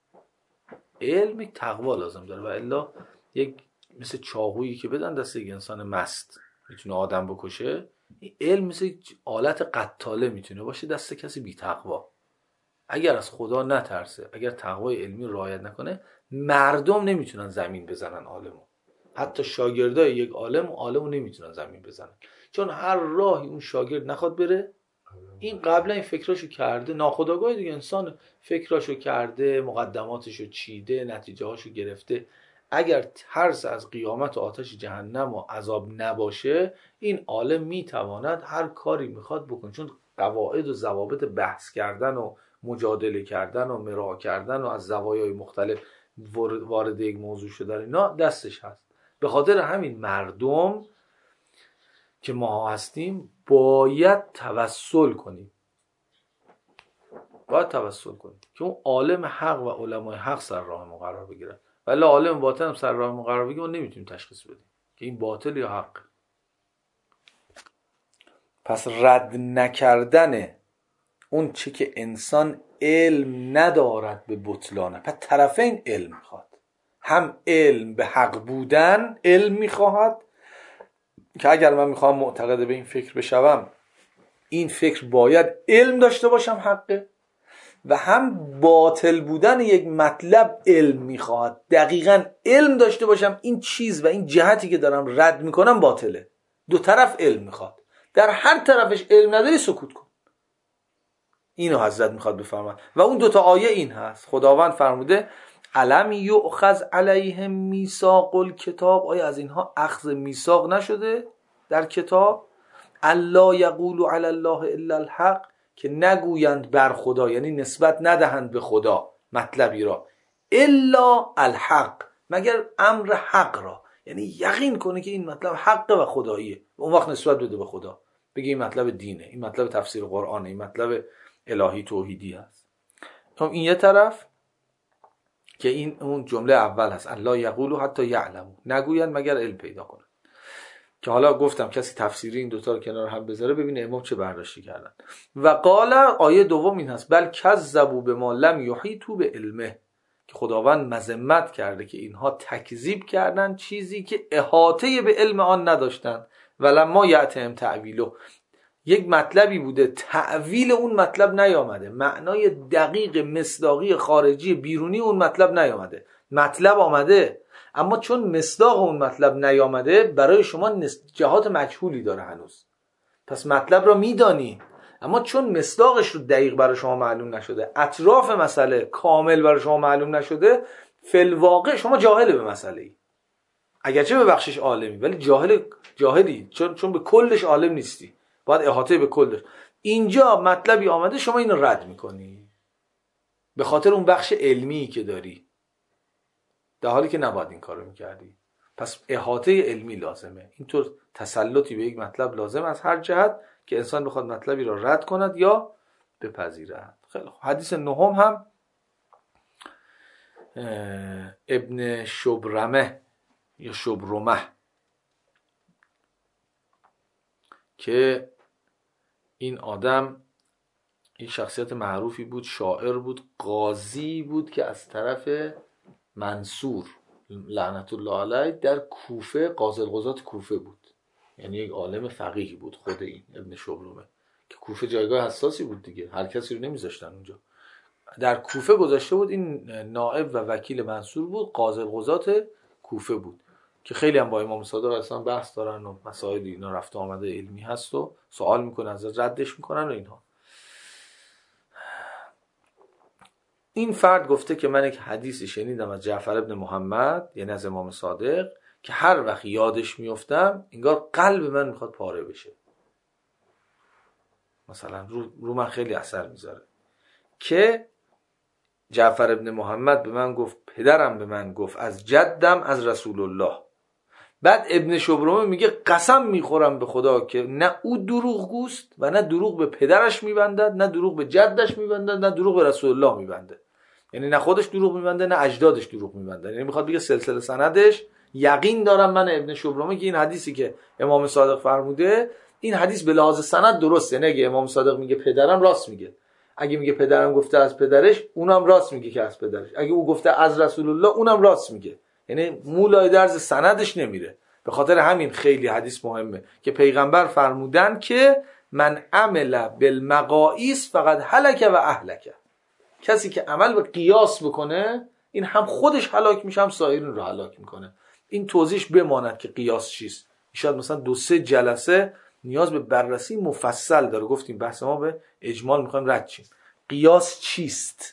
علم یک تقوا لازم داره، و الا یک مثل چاقویی که بدن دست یک انسان مست میتونه آدم بکشه، این علم مثل آلت قتاله میتونه باشه دست کسی بی تقوا. اگر از خدا نترسه، اگر تقوای علمی رعایت نکنه، مردم نمیتونن زمین بزنن عالمو، حتی شاگردای یک عالمو نمیتونن زمین بزنن، چون هر راهی اون شاگرد نخواد بره، این قبلا این فکراشو کرده، ناخودآگاه دیگه انسان فکراشو کرده، مقدماتشو چیده، نتیجه هاشو گرفته. اگر ترس از قیامت و آتش جهنم و عذاب نباشه، این عالم میتواند هر کاری میخواد بکنه، چون قواعد و ضوابط بحث کردن و مجادله کردن و مراع کردن و از زوایای مختلف وارد یک موضوع شدن اینا دستش هست. به خاطر همین مردم که ما هستیم باید توسل کنیم، که اون عالم حق و علمای حق سر راه ما قرار بگیرن، ولی عالم باطل هم سر راه ما قرار بگیره، ما نمیتونیم تشخیص بدیم که این باطل یا حق. پس رد نکردن اون چه که انسان علم ندارد به بطلانه، پس طرفین علم میخواد، هم علم به حق بودن علم میخواهد که اگر من میخوام معتقد به این فکر بشوم، این فکر باید علم داشته باشم حقه، و هم باطل بودن یک مطلب علم میخواد، دقیقاً علم داشته باشم این چیز و این جهتی که دارم رد میکنم باطله. دو طرف علم میخواد، در هر طرفش علم نداری سکوت کن. اینو حضرت میخواد بفرماد و اون دوتا آیه این هست. خداوند فرموده الم یؤخذ علیهم میثاق الکتاب، آیا از اینها اخذ میثاق نشده در کتاب؟ الا یقولوا علی الله الا الحق، که نگویند بر خدا، یعنی نسبت ندهند به خدا مطلبی را، الا الحق، مگر امر حق را، یعنی یقین کنه که این مطلب حقه و خداییه، اون وقت نسبت بده به خدا، بگه این مطلب دینه، این مطلب تفسیر قرآنه، این مطلب الهی توحیدی هست. این یه طرف که این اون جمله اول هست، الله یقولوا حتی یعلموا، نگویند مگر علم پیدا کنن، که حالا گفتم کسی تفسیری این دوتا رو کنار هم بذاره ببینه امام چه برداشتی کردن. و قال، آیه دوم این هست، بل کذبوا بما لم یحیطوا بعلمه، که خداوند مذمت کرده که اینها تکذیب کردن چیزی که احاطه به علم آن نداشتند، ولما یأتهم تأویله، یک مطلبی بوده تأویل اون مطلب نیامده، معنای دقیق مصداقی خارجی بیرونی اون مطلب نیامده، مطلب آمده اما چون مصداق اون مطلب نیامده برای شما جهات مجهولی داره هنوز، پس مطلب را میدانی اما چون مصداقش رو دقیق برای شما معلوم نشده، اطراف مسئله کامل برای شما معلوم نشده، فی‌الواقع شما جاهل به مسئله ای، اگرچه به بخشش عالمی ولی جاهلی، چون به کلش عالم نیستی، باید احاطه به کلش. اینجا مطلبی آمده شما اینو رد میکنی به خاطر اون بخش علمی که داری، در حالی که نباید این کارو میکردی. پس احاطه علمی لازمه، اینطور تسلطی به یک مطلب لازم از هر جهت که انسان بخواد مطلبی را رد کند یا بپذیرد. خیلی خوب. حدیث نهم هم ابن شبرمه یا شبرمه که این آدم این شخصیت معروفی بود، شاعر بود، قاضی بود که از طرف منصور لعنت الله علیه در کوفه قاضی القضات کوفه بود. یعنی یک عالم فقیه بود خود این ابن شبرمه که کوفه جایگاه حساسی بود دیگه، هر کسی رو نمیذاشتن اونجا. در کوفه گذاشته بود، این نائب و وکیل منصور بود، قاضی القضات کوفه بود که خیلی هم با امام صادق اصلا بحث دارن و مسائل اینا رفت آمده علمی هست و سوال میکنن از ردش میکنن و اینها. این فرد گفته که من یک حدیثی شنیدم از جعفر ابن محمد، یعنی از امام صادق، که هر وقت یادش میفتم انگار قلب من میخواد پاره بشه، مثلا رو من خیلی اثر میذاره، که جعفر ابن محمد به من گفت، پدرم به من گفت از جدم از رسول الله. بعد ابن شبرمه میگه قسم میخورم به خدا که نه او دروغگوست و نه دروغ به پدرش میبندد، نه دروغ به جدش میبندد، نه دروغ به رسول الله میبنده. یعنی نه خودش دروغ میبنده نه اجدادش دروغ میبنده. یعنی میخواد بگه سلسله سندش یقین دارم من ابن شبرمه که این حدیثی که امام صادق فرموده این حدیث به لحاظ سند درسته. یعنی اگه امام صادق میگه پدرم، راست میگه. اگه میگه پدرم گفته از پدرش، اونم راست میگه که از پدرش. اگه او گفته از رسول الله، اونم راست میگه. یعنی مولای درز سندش نمیره. به خاطر همین خیلی حدیث مهمه که پیغمبر فرمودن که من عمل بالمقاییس فقد هلک و اهلک. کسی که عمل به قیاس بکنه این هم خودش هلاک میشه هم سایرین رو هلاک میکنه. این توضیحش بماند که قیاس چیست. شاید مثلا 2-3 جلسه نیاز به بررسی مفصل داره. گفتیم بحث ما به اجمال میخوایم رد شیم. قیاس چیست؟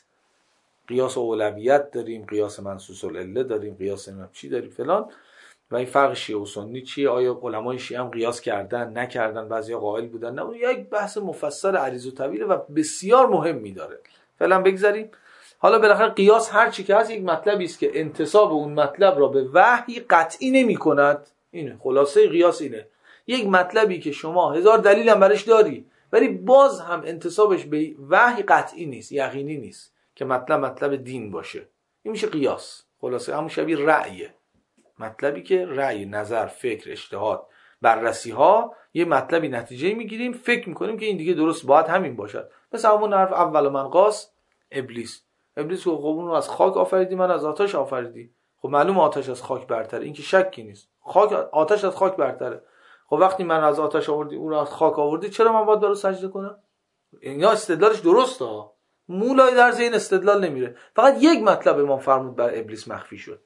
قیاس اولویت داریم، قیاس منصوص العله داریم، قیاس چی داریم فلان. و این فرق شیعه و سنی چیه؟ آیا علمای شیعه هم قیاس کردن نکردن؟ بعضیا قائل بودن نه. اون یک بحث مفصل عریض و طویله و بسیار مهمی داره. فعلا بگذاریم. حالا بالاخره قیاس هر چی که هست یک مطلبی است که انتساب اون مطلب را به وحی قطعی نمی‌کند. اینه خلاصه قیاس. اینه یک مطلبی که شما 1000 دلیل هم برش داری ولی باز هم انتسابش به وحی قطعی نیست، یقینی نیست که مطلب دین باشه. این میشه قیاس. خلاصه همون شبیه رأیه. مطلبی که رأی، نظر، فکر، اجتهاد، بررسی ها یه مطلبی نتیجه میگیریم، فکر میکنیم که این دیگه درست باید همین باشد. مثلا همون حرف اول من قاس ابلیس خب اون رو از خاک آفریدی، من از آتش آفریدی. خب معلوم آتش از خاک برتره، این که شکی نیست. آتش از خاک برتره. خب وقتی من از آتش آوردی اون رو از خاک آوردی، چرا من باید درست سجده کنم؟ اینا استدلالش درسته ها. مولای درز این استدلال نمیره. فقط یک مطلب امام فرمود بر ابلیس مخفی شد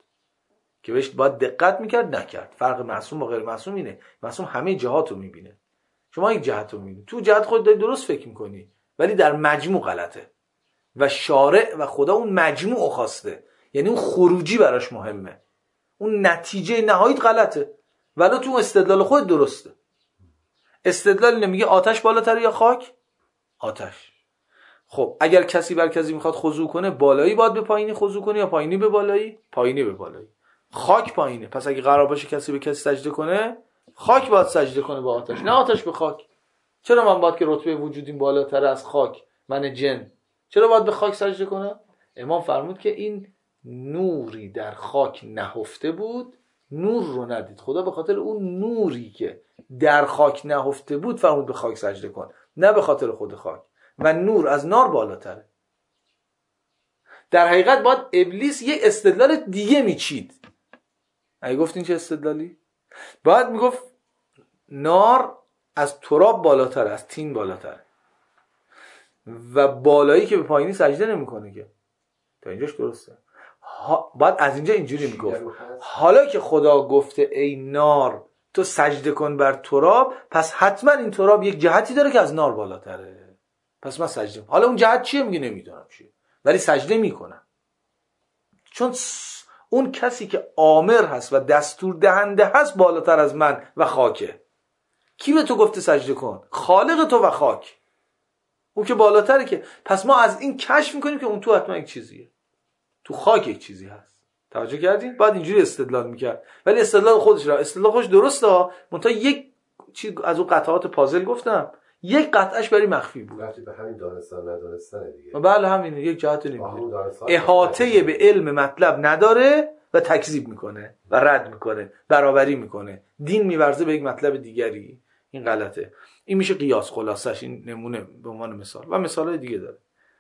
که بهش باید دقت میکرد، نکرد. فرق معصوم با غیر معصوم اینه. معصوم همه جهات رو میبینه، شما یک جهت رو میبینی، تو جهت خود داری درست فکر میکنی ولی در مجموع غلطه و شارع و خدا اون مجموع خواسته، یعنی اون خروجی براش مهمه، اون نتیجه نهاییت غلطه ولی تو استدلال خود درسته. استدلال نمیگه آتش بالاتر یا خاک؟ آتش. خب اگر کسی بر کسی میخواد خضوع کنه، بالایی باید به پایینی خضوع کنه یا پایینی به بالایی؟ پایینی به بالایی. خاک پایینه، پس اگه قرار باشه کسی به کسی سجده کنه، خاک باید سجده کنه به آتش، نه آتش به خاک. چرا من باید که رتبه وجودیم بالاتر از خاک، من جن، چرا باید به خاک سجده کنم؟ امام فرمود که این نوری در خاک نهفته بود، نور رو ندید. خدا به خاطر اون نوری که در خاک نهفته بود فرمود به خاک سجده کن، نه به خاطر خود خاک. و نور از نار بالاتره. در حقیقت باید ابلیس یک استدلال دیگه میچید. اگه گفتین چه استدلالی؟ باید میگفت نار از تراب بالاتره، از طین بالاتره و بالایی که به پایینی سجده نمیکنه که. تا اینجاش درسته. باید از اینجا اینجوری میگفت حالا که خدا گفته ای نار تو سجده کن بر تراب، پس حتما این تراب یک جهتی داره که از نار بالاتره، پس من سجده. حالا اون جهت چیه میگه نمیدونم چیه ولی سجده میکنم، چون اون کسی که آمر هست و دستور دهنده هست بالاتر از من و خاکه. کی به تو گفته سجده کن؟ خالق تو و خاک. اون که بالاتره که. پس ما از این کشف میکنیم که اون تو حتما یک چیزیه، تو خاک یک چیزی هست. توجه کردین؟ بعد اینجوری استدلال میکرد ولی استدلال خودش درسته. منتها یک چیز از اون قطعات پازل گفتم، یک قطعش برای مخفی بود. وقتی به همین دانستن ندانستن دیگه. بله همینه، یک جهت نمیده. احاطه به علم مطلب نداره و تکذیب میکنه و رد میکنه، برابری میکنه، دین میورزه به یک مطلب دیگری. این غلطه. این میشه قیاس خلاصش، این نمونه به عنوان مثال و مثالای دیگه داره.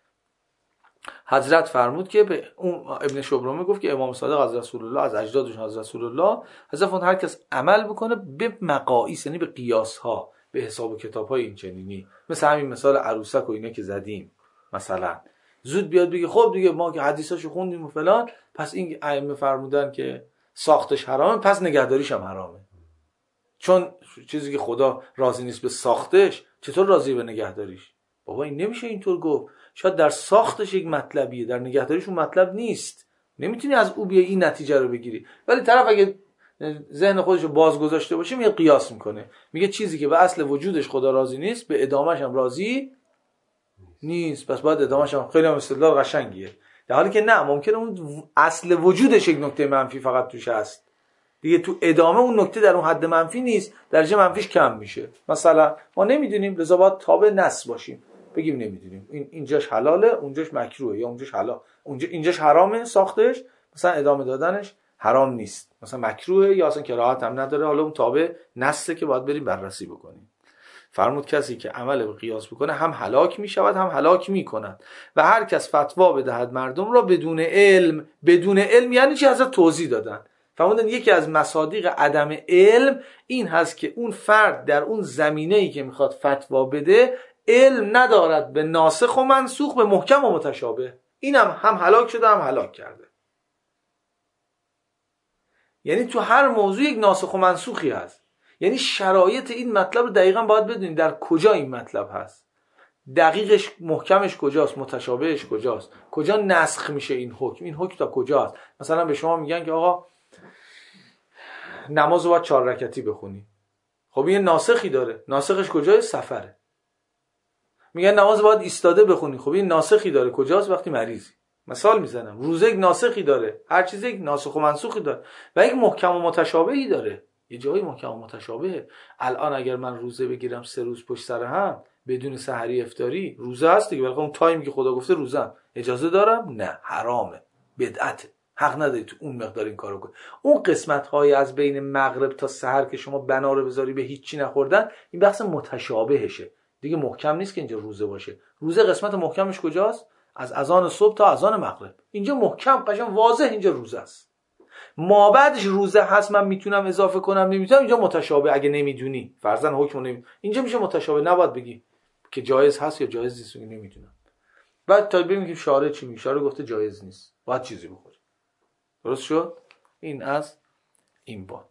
حضرت فرمود که به اون ابن شبرمه گفت که امام صادق از رسول الله، از اجدادشون از رسول الله، حضرت فرمود هر کس عمل بکنه به مقاییس، یعنی به قیاس ها، به حساب و کتاب های این چنینی، مثل همین مثال عروسک و اینا که زدیم، مثلا زود بیاد بگه خب دیگه ما که حدیثاشو خوندیم و فلان، پس این ائمه فرمودن که ساختش حرامه، پس نگهداریش هم حرامه. چون چیزی که خدا راضی نیست به ساختش، چطور راضی به نگهداریش؟ بابا این نمیشه اینطور گفت. شاید در ساختش یک مطلبیه، در نگهداریش اون مطلب نیست، نمیتونی از او بیای این نتیجه رو بگیری. ولی طرف اگه ذهن خودش رو باز گذاشته باشه میاد قیاس میکنه، میگه چیزی که به اصل وجودش خدا راضی نیست به ادامهش هم راضی نیست، پس باید ادامهش هم. خیلی هم استدلال قشنگیه، در حالی که نه، ممکنه اون اصل وجودش یک نکته منفی فقط توش هست دیگه، تو ادامه اون نکته در اون حد منفی نیست، درجه منفیش کم میشه. مثلا ما نمیدونیم، لذا باید تابع نص باشیم، بگیم نمیدونیم اینجاش حلاله، اونجاش مکروهه، یا اونجاش حلال، اینجاش حرامه ساختش، مثلا ادامه دادنش حرام نیست، مثلا مکروهه، یا اصلا کراهت هم نداره، حالا اون تابع نصه که باید بریم بررسی بکنیم. فرمود کسی که عمل به قیاس بکنه هم هلاک میشود هم هلاک میکند و هر کس فتوا بدهد مردم را بدون علم. بدون علم یعنی چی؟ حضرت توضیح دادن. فرمودن یکی از مصادیق عدم علم این هست که اون فرد در اون زمینه‌ای که میخواد فتوا بده علم ندارد به ناسخ و منسوخ، به محکم و متشابه. اینم هم هلاک شده هم هلاک کرده. یعنی تو هر موضوع یک ناسخ و منسوخی هست. یعنی شرایط این مطلب رو دقیقاً باید بدونید در کجا این مطلب هست، دقیقش محکمش کجاست، متشابهش کجاست، کجا نسخ میشه این حکم، این حکم تا کجاست. مثلا به شما میگن که آقا نماز رو باید 4 رکعتی بخونی، خب این ناسخی داره، ناسخش کجای سفره. میگن نماز باید ایستاده بخونی، خب این ناسخی داره، کجاست؟ وقتی مریضی. مثال میزنم، روزه یک ناسخی داره، هر چیز یک ناسخ و منسوخی داره و یک محکم و متشابهی داره. یه جایی محکم و متشابهه. الان اگر من روزه بگیرم 3 روز پشت سر هم بدون سحری افطاری، روزه هست دیگه، ولی اون تایمی که خدا گفته روزم، اجازه دارم؟ نه، حرامه، بدعته، حق نداری تو اون مقدار این کارو کنی. اون قسمت‌های از بین مغرب تا سحر که شما بنا رو بذاری به هیچی نخوردن، این بحث متشابهشه دیگه، محکم نیست که اینجا روزه باشه. روزه قسمت محکمش کجاست؟ از اذان صبح تا اذان مغرب، اینجا محکم قشنگ واضح اینجا روزه است. ما بعدش روزه هست من میتونم اضافه کنم نمیتونم، اینجا متشابه. اگه نمیدونی فرضاً حکم نمی، اینجا میشه متشابه، نباید بگی که جایز هست یا جایز نیست، نمیتونم. بعد تا ببینیم که شارع چی میگه، شارع گفته جایز نیست، باید چیزی بخوری. درست شد؟ این از این باب.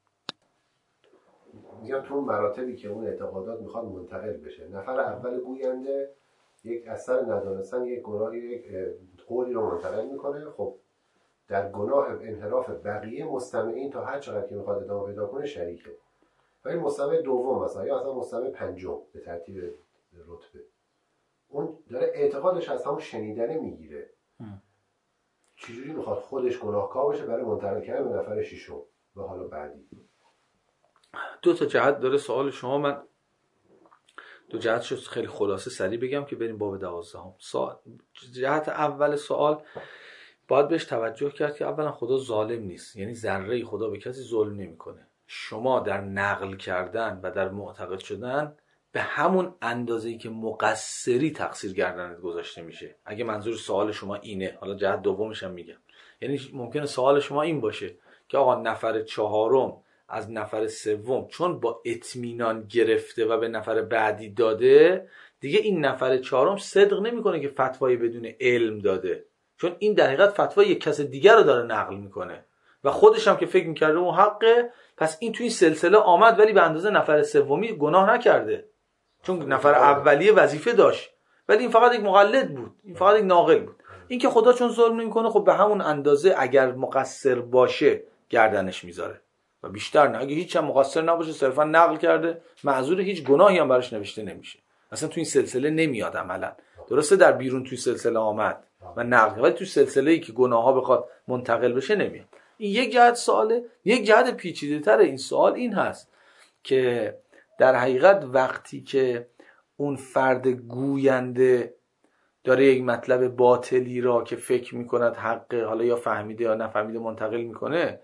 میگم تو اون مراتبی که اون اعتقادات میخواد منتقل بشه، نفر اول گوینده یک اثر ندانستن یک گناه، یک قولی رو منتقل میکنه. خب در گناه انحراف بقیه مستمعین تا هر چقدر که میخواد ادامه پیدا کنه شریکه. ولی مستمع دوم مثلا یا اصلا مستمع پنجم به ترتیب رتبه، اون داره اعتقادش از همون شنیدنه میگیره، چجوری میخواد خودش گناهکار باشه برای منتقل کردن به نفر ششم و حالا بعدی؟ 2 تا جهت داره سوال شما. من 2 جهتشو خیلی خلاصه سریع بگم که بریم باب 12. جهت اول سوال باید بهش توجه کرد که اولا خدا ظالم نیست، یعنی ذره خدا به کسی ظلم نمیکنه. شما در نقل کردن و در معتقد شدن به همون اندازه‌ای که مقصری تقصیر گردنت گذاشته میشه. اگه منظور سوال شما اینه، حالا جهت دومش هم میگم، یعنی ممکنه سوال شما این باشه که آقا نفر 4م از نفر 3 چون با اطمینان گرفته و به نفر بعدی داده، دیگه این نفر 4م صدق نمیکنه که فتوایی بدون علم داده، چون این در حقیقت فتوای یک کس دیگر رو داره نقل میکنه و خودش هم که فکر میکرده اون حقه. پس این توی این سلسله آمد ولی به اندازه نفر 3 گناه نکرده، چون نفر اولیه وظیفه داشت، ولی این فقط یک مقلد بود، این فقط یک ناقل بود. این که خدا چون ظلم نمیکنه، خب به همون اندازه اگر مقصر باشه گردنش میذاره و بیشتر نه. اگه هیچ هم مقصر نباشه، صرفا نقل کرده، معذور، هیچ گناهی هم براش نوشته نمیشه، اصلا توی این سلسله نمیاد عملا. درسته در بیرون توی سلسله آمد و نقل، ولی توی سلسله‌ای که گناه‌ها بخواد منتقل بشه نمیاد. این یک جهت سواله. یک جهت پیچیده‌تر این سوال این هست که در حقیقت وقتی که اون فرد گوینده داره یک مطلب باطلی را که فکر میکند حقه، حالا یا فهمیده یا نفهمیده، منتقل میکنه،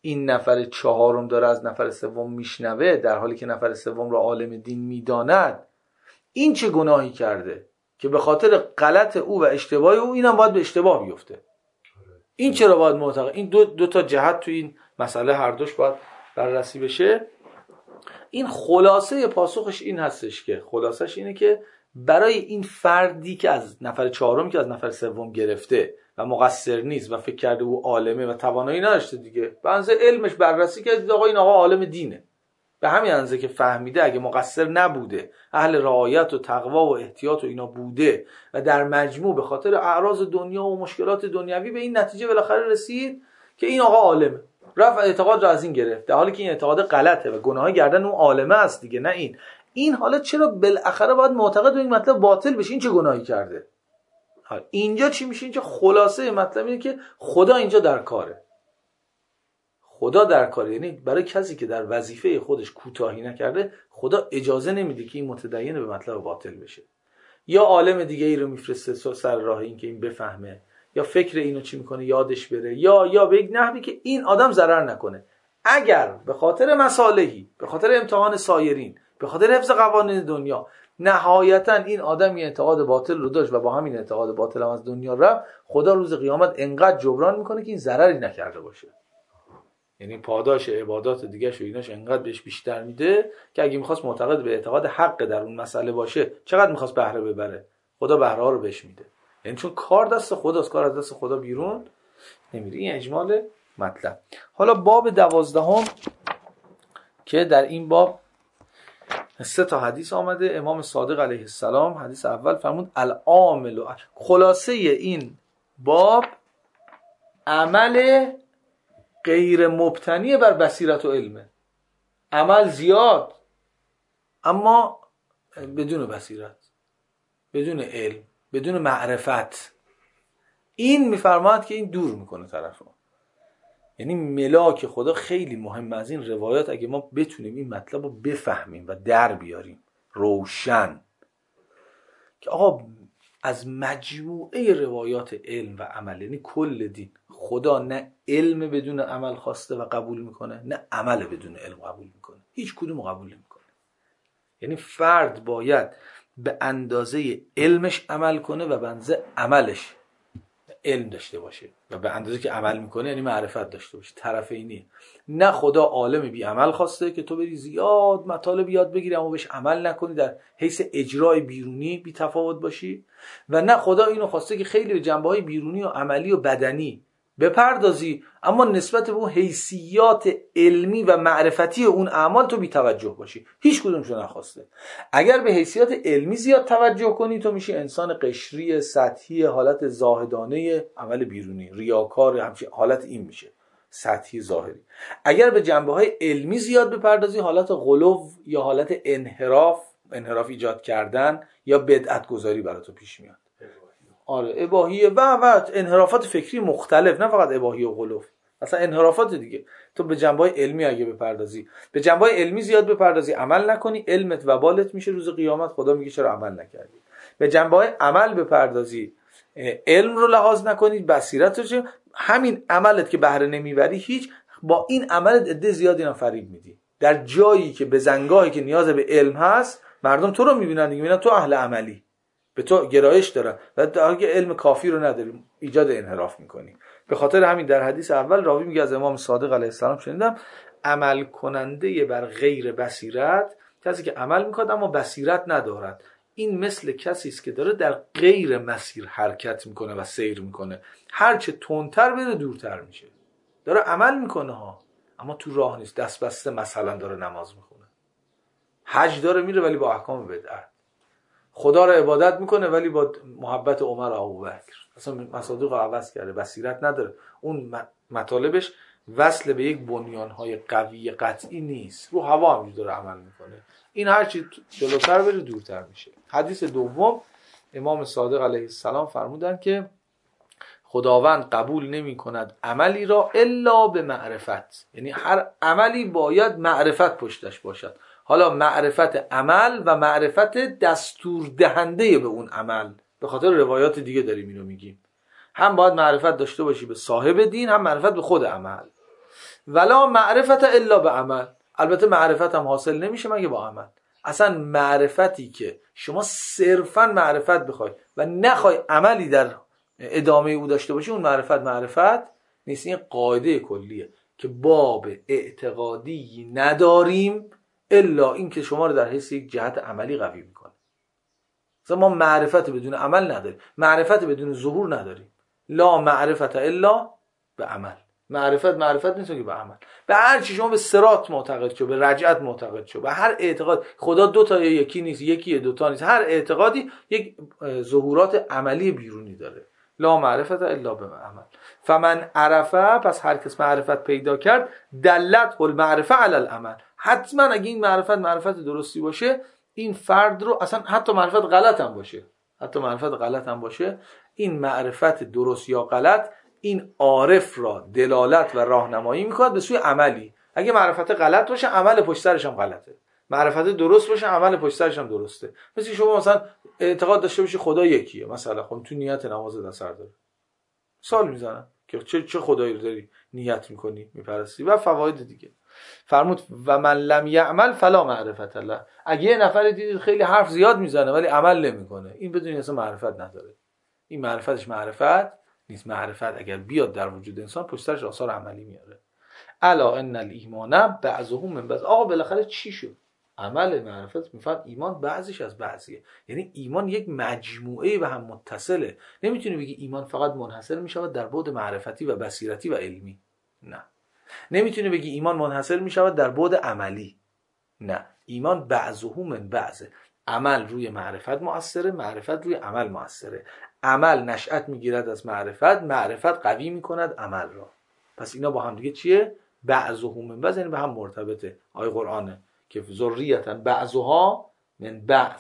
این نفر چهارم داره از نفر سوم میشنوه در حالی که نفر سوم را عالم دین میداند، این چه گناهی کرده که به خاطر غلط او و اشتباه او اینم باید به اشتباه بیفته؟ این چرا باید معتقد؟ این دو تا جهت تو این مسئله هر دوش باید بررسی بشه. این خلاصه پاسخش این هستش که خلاصش اینه که برای این فردی که از نفر چهارم که از نفر سوم گرفته و مقصر نیست و فکر کرده او عالمه و توانایی نداشته دیگه، به اندازه علمش بررسی کرد آقا این آقا عالم دینه، به همین اندازه که فهمیده اگه مقصر نبوده، اهل رعایت و تقوا و احتیاط و اینا بوده و در مجموع به خاطر اعراض دنیا و مشکلات دنیوی به این نتیجه بالاخره رسید که این آقا عالمه، رفت اعتقاد را از این گرفت، در حالی که این اعتقاد غلطه و گناه گردن اون عالمه است دیگه، نه این حالا چرا بالاخره باید معتقد به این مطلب باطل بشه؟ این چه گناهی کرده؟ اینجا چی میشه؟ اینجا خلاصه مطلب اینه که خدا اینجا در کاره. خدا در کاره، یعنی برای کسی که در وظیفه خودش کوتاهی نکرده خدا اجازه نمیده که این متدین به مطلب باطل بشه. یا عالم دیگه ای رو میفرسته سر راه این که این بفهمه، یا فکر اینو چی میکنه یادش بره، یا به یک نحوی که این آدم ضرر نکنه. اگر به خاطر مصالحی، به خاطر امتحان سایرین، به خاطر حفظ قوانین دنیا نهایتا این آدم یه اعتقاد باطل رو داشت و با همین اعتقاد باطل هم از دنیا رفت، خدا روز قیامت انقدر جبران میکنه که این ضرری نکرده باشه. یعنی پاداش عبادات دیگه شو ایناش انقدر بهش بیشتر میده که اگه میخواست معتقد به اعتقاد حق در اون مسئله باشه چقدر میخواست بهره ببره، خدا بهره ها رو بهش میده. یعنی چون کار دست خداست، کار از دست خدا بیرون نمیره. این اجمال مطلب. حالا باب 12 که در این باب 3 تا حدیث آمده. امام صادق علیه السلام حدیث اول فرمود العامل، خلاصه این باب عمل غیر مبتنی بر بصیرت و علمه. عمل زیاد اما بدون بصیرت، بدون علم، بدون معرفت. این میفرماید که این دور میکنه طرفو. یعنی ملاک خدا خیلی مهمه از این روایات اگه ما بتونیم این مطلب رو بفهمیم و در بیاریم روشن که آقا از مجموعه روایات علم و عمل، یعنی کل دین، خدا نه علم بدون عمل خواسته و قبول میکنه، نه عمل بدون علم قبول میکنه، هیچ کدوم قبول نمیکنه. یعنی فرد باید به اندازه علمش عمل کنه و به اندازه عملش علم داشته باشه و به اندازه که عمل میکنه یعنی معرفت داشته باشه. طرف اینی نه خدا عالم بی عمل خواسته که تو بری زیاد مطالب یاد بگیری اما بهش عمل نکنی، در حیث اجرای بیرونی بی تفاوت باشی، و نه خدا اینو خواسته که خیلی به جنبه‌های بیرونی و عملی و بدنی بپردازی اما نسبت به اون حیثیات علمی و معرفتی اون اعمال تو بی توجه باشی. هیچ کدومشو نخواسته. اگر به حیثیات علمی زیاد توجه کنی تو میشی انسان قشری سطحی، حالت زاهدانه عمل بیرونی، ریاکار، همچین حالت این میشه سطحی ظاهری. اگر به جنبه‌های علمی زیاد بپردازی حالت غلو یا حالت انحراف ایجاد کردن یا بدعت گذاری برات پیش میاد. آره اباحیه و انحرافات فکری مختلف، نه فقط اباحیه و غلو، اصلا انحرافات دیگه. تو به جنبه‌های علمی اگه بپردازی، به جنبه‌های علمی زیاد بپردازی، عمل نکنی، علمت وبالت میشه روز قیامت. خدا میگه چرا عمل نکردی؟ به جنبه‌های عمل بپردازی، علم رو لحاظ نکنی، بصیرت رو، همین عملت که بهره نمیبری هیچ، با این عملت عده زیادی اینا فریب میدی. در جایی که به زنگاهی که نیاز به علم هست مردم تو رو میبینن دیگه، میبینن تو اهل عملی، به تو گرایش دارن و در حالی که علم کافی رو نداری ایجاد انحراف میکنی. به خاطر همین در حدیث اول راوی میگه از امام صادق علیه السلام شنیدم عمل کننده بر غیر بصیرت، کسی که عمل میکنه اما بصیرت ندارد، این مثل کسی است که داره در غیر مسیر حرکت میکنه و سیر میکنه. هرچه تندتر بره دورتر میشه. داره عمل میکنه ها اما تو راه نیست، دست بسته مثلا داره نماز میخونه، حج داره میره ولی با احکام بدعت، خدا رو عبادت میکنه ولی با محبت عمر و ابوبکر، اصلا مصادیق رو عوض کرده، بصیرت نداره. اون مطالبش وصل به یک بنیانهای قوی قطعی نیست، رو هوا همینجور داره عمل میکنه. این هرچی جلوتر بره دورتر میشه. حدیث دوم امام صادق علیه السلام فرمودن که خداوند قبول نمی کند عملی را الا به معرفت، یعنی هر عملی باید معرفت پشتش باشد. حالا معرفت عمل و معرفت دستور دهنده به اون عمل، به خاطر روایات دیگه داریم اینو میگیم. هم باید معرفت داشته باشی به صاحب دین، هم معرفت به خود عمل. ولا معرفت الا به عمل. البته معرفت هم حاصل نمیشه مگه با عمل. اصلا معرفتی که شما صرفا معرفت بخوای و نخوای عملی در ادامه او داشته باشی، اون معرفت نیست. این قاعده کلیه که باب اعتقادی نداریم الا این که شما رو در حیث یک جهت عملی قوی میکنه. مثلا ما معرفت بدون عمل نداریم، معرفت بدون ظهور نداریم. لا معرفت الا به عمل. معرفت نیست که به عمل. به هر چی شما به صراط معتقد شو، به رجعت معتقد شو، به هر اعتقاد، خدا دو تا یکی نیست، یکی دو تا نیست، هر اعتقادی یک ظهورات عملی بیرونی داره. لا معرفت الا به عمل. فمن عرفه، پس هر کس معرفت پیدا کرد، دلت المعرفه علی العمل. حتما اگه این معرفت درستی باشه، این فرد رو اصلا حتی معرفت غلط هم باشه، این معرفت درست یا غلط این عارف را دلالت و راهنمایی میکنه به سوی عملی. اگه معرفت غلط باشه، عمل پشت سرش هم غلطه. معرفت درست باشه، عمل پشت سرش هم درسته. مثل شما مثلا اعتقاد داشته باشی خدا یکیه، مثلا خب تو نیت نمازت اثر داره. سوال میزنم که چه خدایی رو داری نیت میکنی میپرستی و فواید دیگه. فرمود و من لم یعمل فلا معرفت الله. اگه یه نفر دیدید خیلی حرف زیاد میزنه ولی عمل نمیکنه، این بدون اصلا معرفت نداره. این معرفتش معرفت نیست. معرفت اگر بیاد در وجود انسان، پشت سرش آثار عملی میاره. الا ان الایمان بعضه من بعض. آقا بالاخره چی شد؟ عمل معرفت میفهمد ایمان بعضیش از بعضیه. یعنی ایمان یک مجموعه و هم متصله. نمیتونی بگی ایمان فقط منحصر میشود در بعد معرفتی و بصیرتی و علمی. نه. نمیتونی بگی ایمان منحصر میشود در بعد عملی. نه. ایمان بعضه من بعضه. عمل روی معرفت مؤثره، معرفت روی عمل مؤثره. عمل نشأت میگیرد از معرفت قوی میکند عمل را. پس اینا با هم دیگه چیه؟ بعضه من بعض، یعنی به هم مرتبطه. آیه قرآنه که ذریتا بعضها من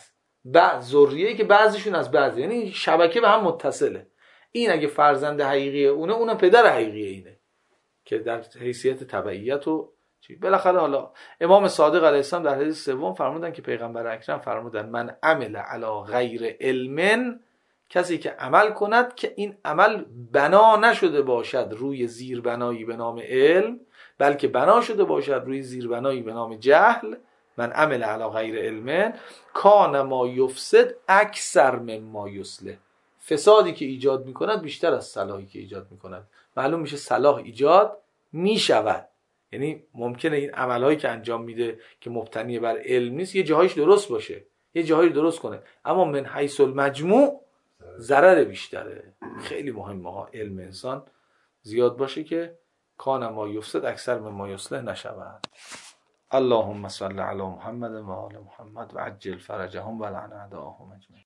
بعض ذریه‌ای که بعضیشون از بعض، یعنی شبکه به هم متصله. این اگه فرزند حقیقی اونم پدر حقیقی اینه که در حیثیت تبعیت و بالاخره حالا امام صادق علیه السلام در حدیث سوم فرمودن که پیغمبر اکرم فرمودن من عمل علی غیر علم، کسی که عمل کند که این عمل بنا نشده باشد روی زیربنایی به نام علم، بلکه بنا شده باشد روی زیربنایی به نام جهل، من عمل علی غیر علم کان ما یفسد اکثر مما یصلح. فسادی که ایجاد میکند بیشتر از صلاحی که ایجاد میکند. معلوم میشه صلاح ایجاد میشود. یعنی ممکنه این عملهایی که انجام میده که مبتنی بر علم نیست، یه جاهایش درست باشه، یه جاهایی درست کنه، اما من حیث المجموع ضرر بیشتره. خیلی مهمه ها علم انسان زیاد باشه که کان ما یفسد اکثر مما یصلح نشود. اللهم صل علی محمد و آل محمد و عجل فرجهم و لعن اعداءهم اجمعین.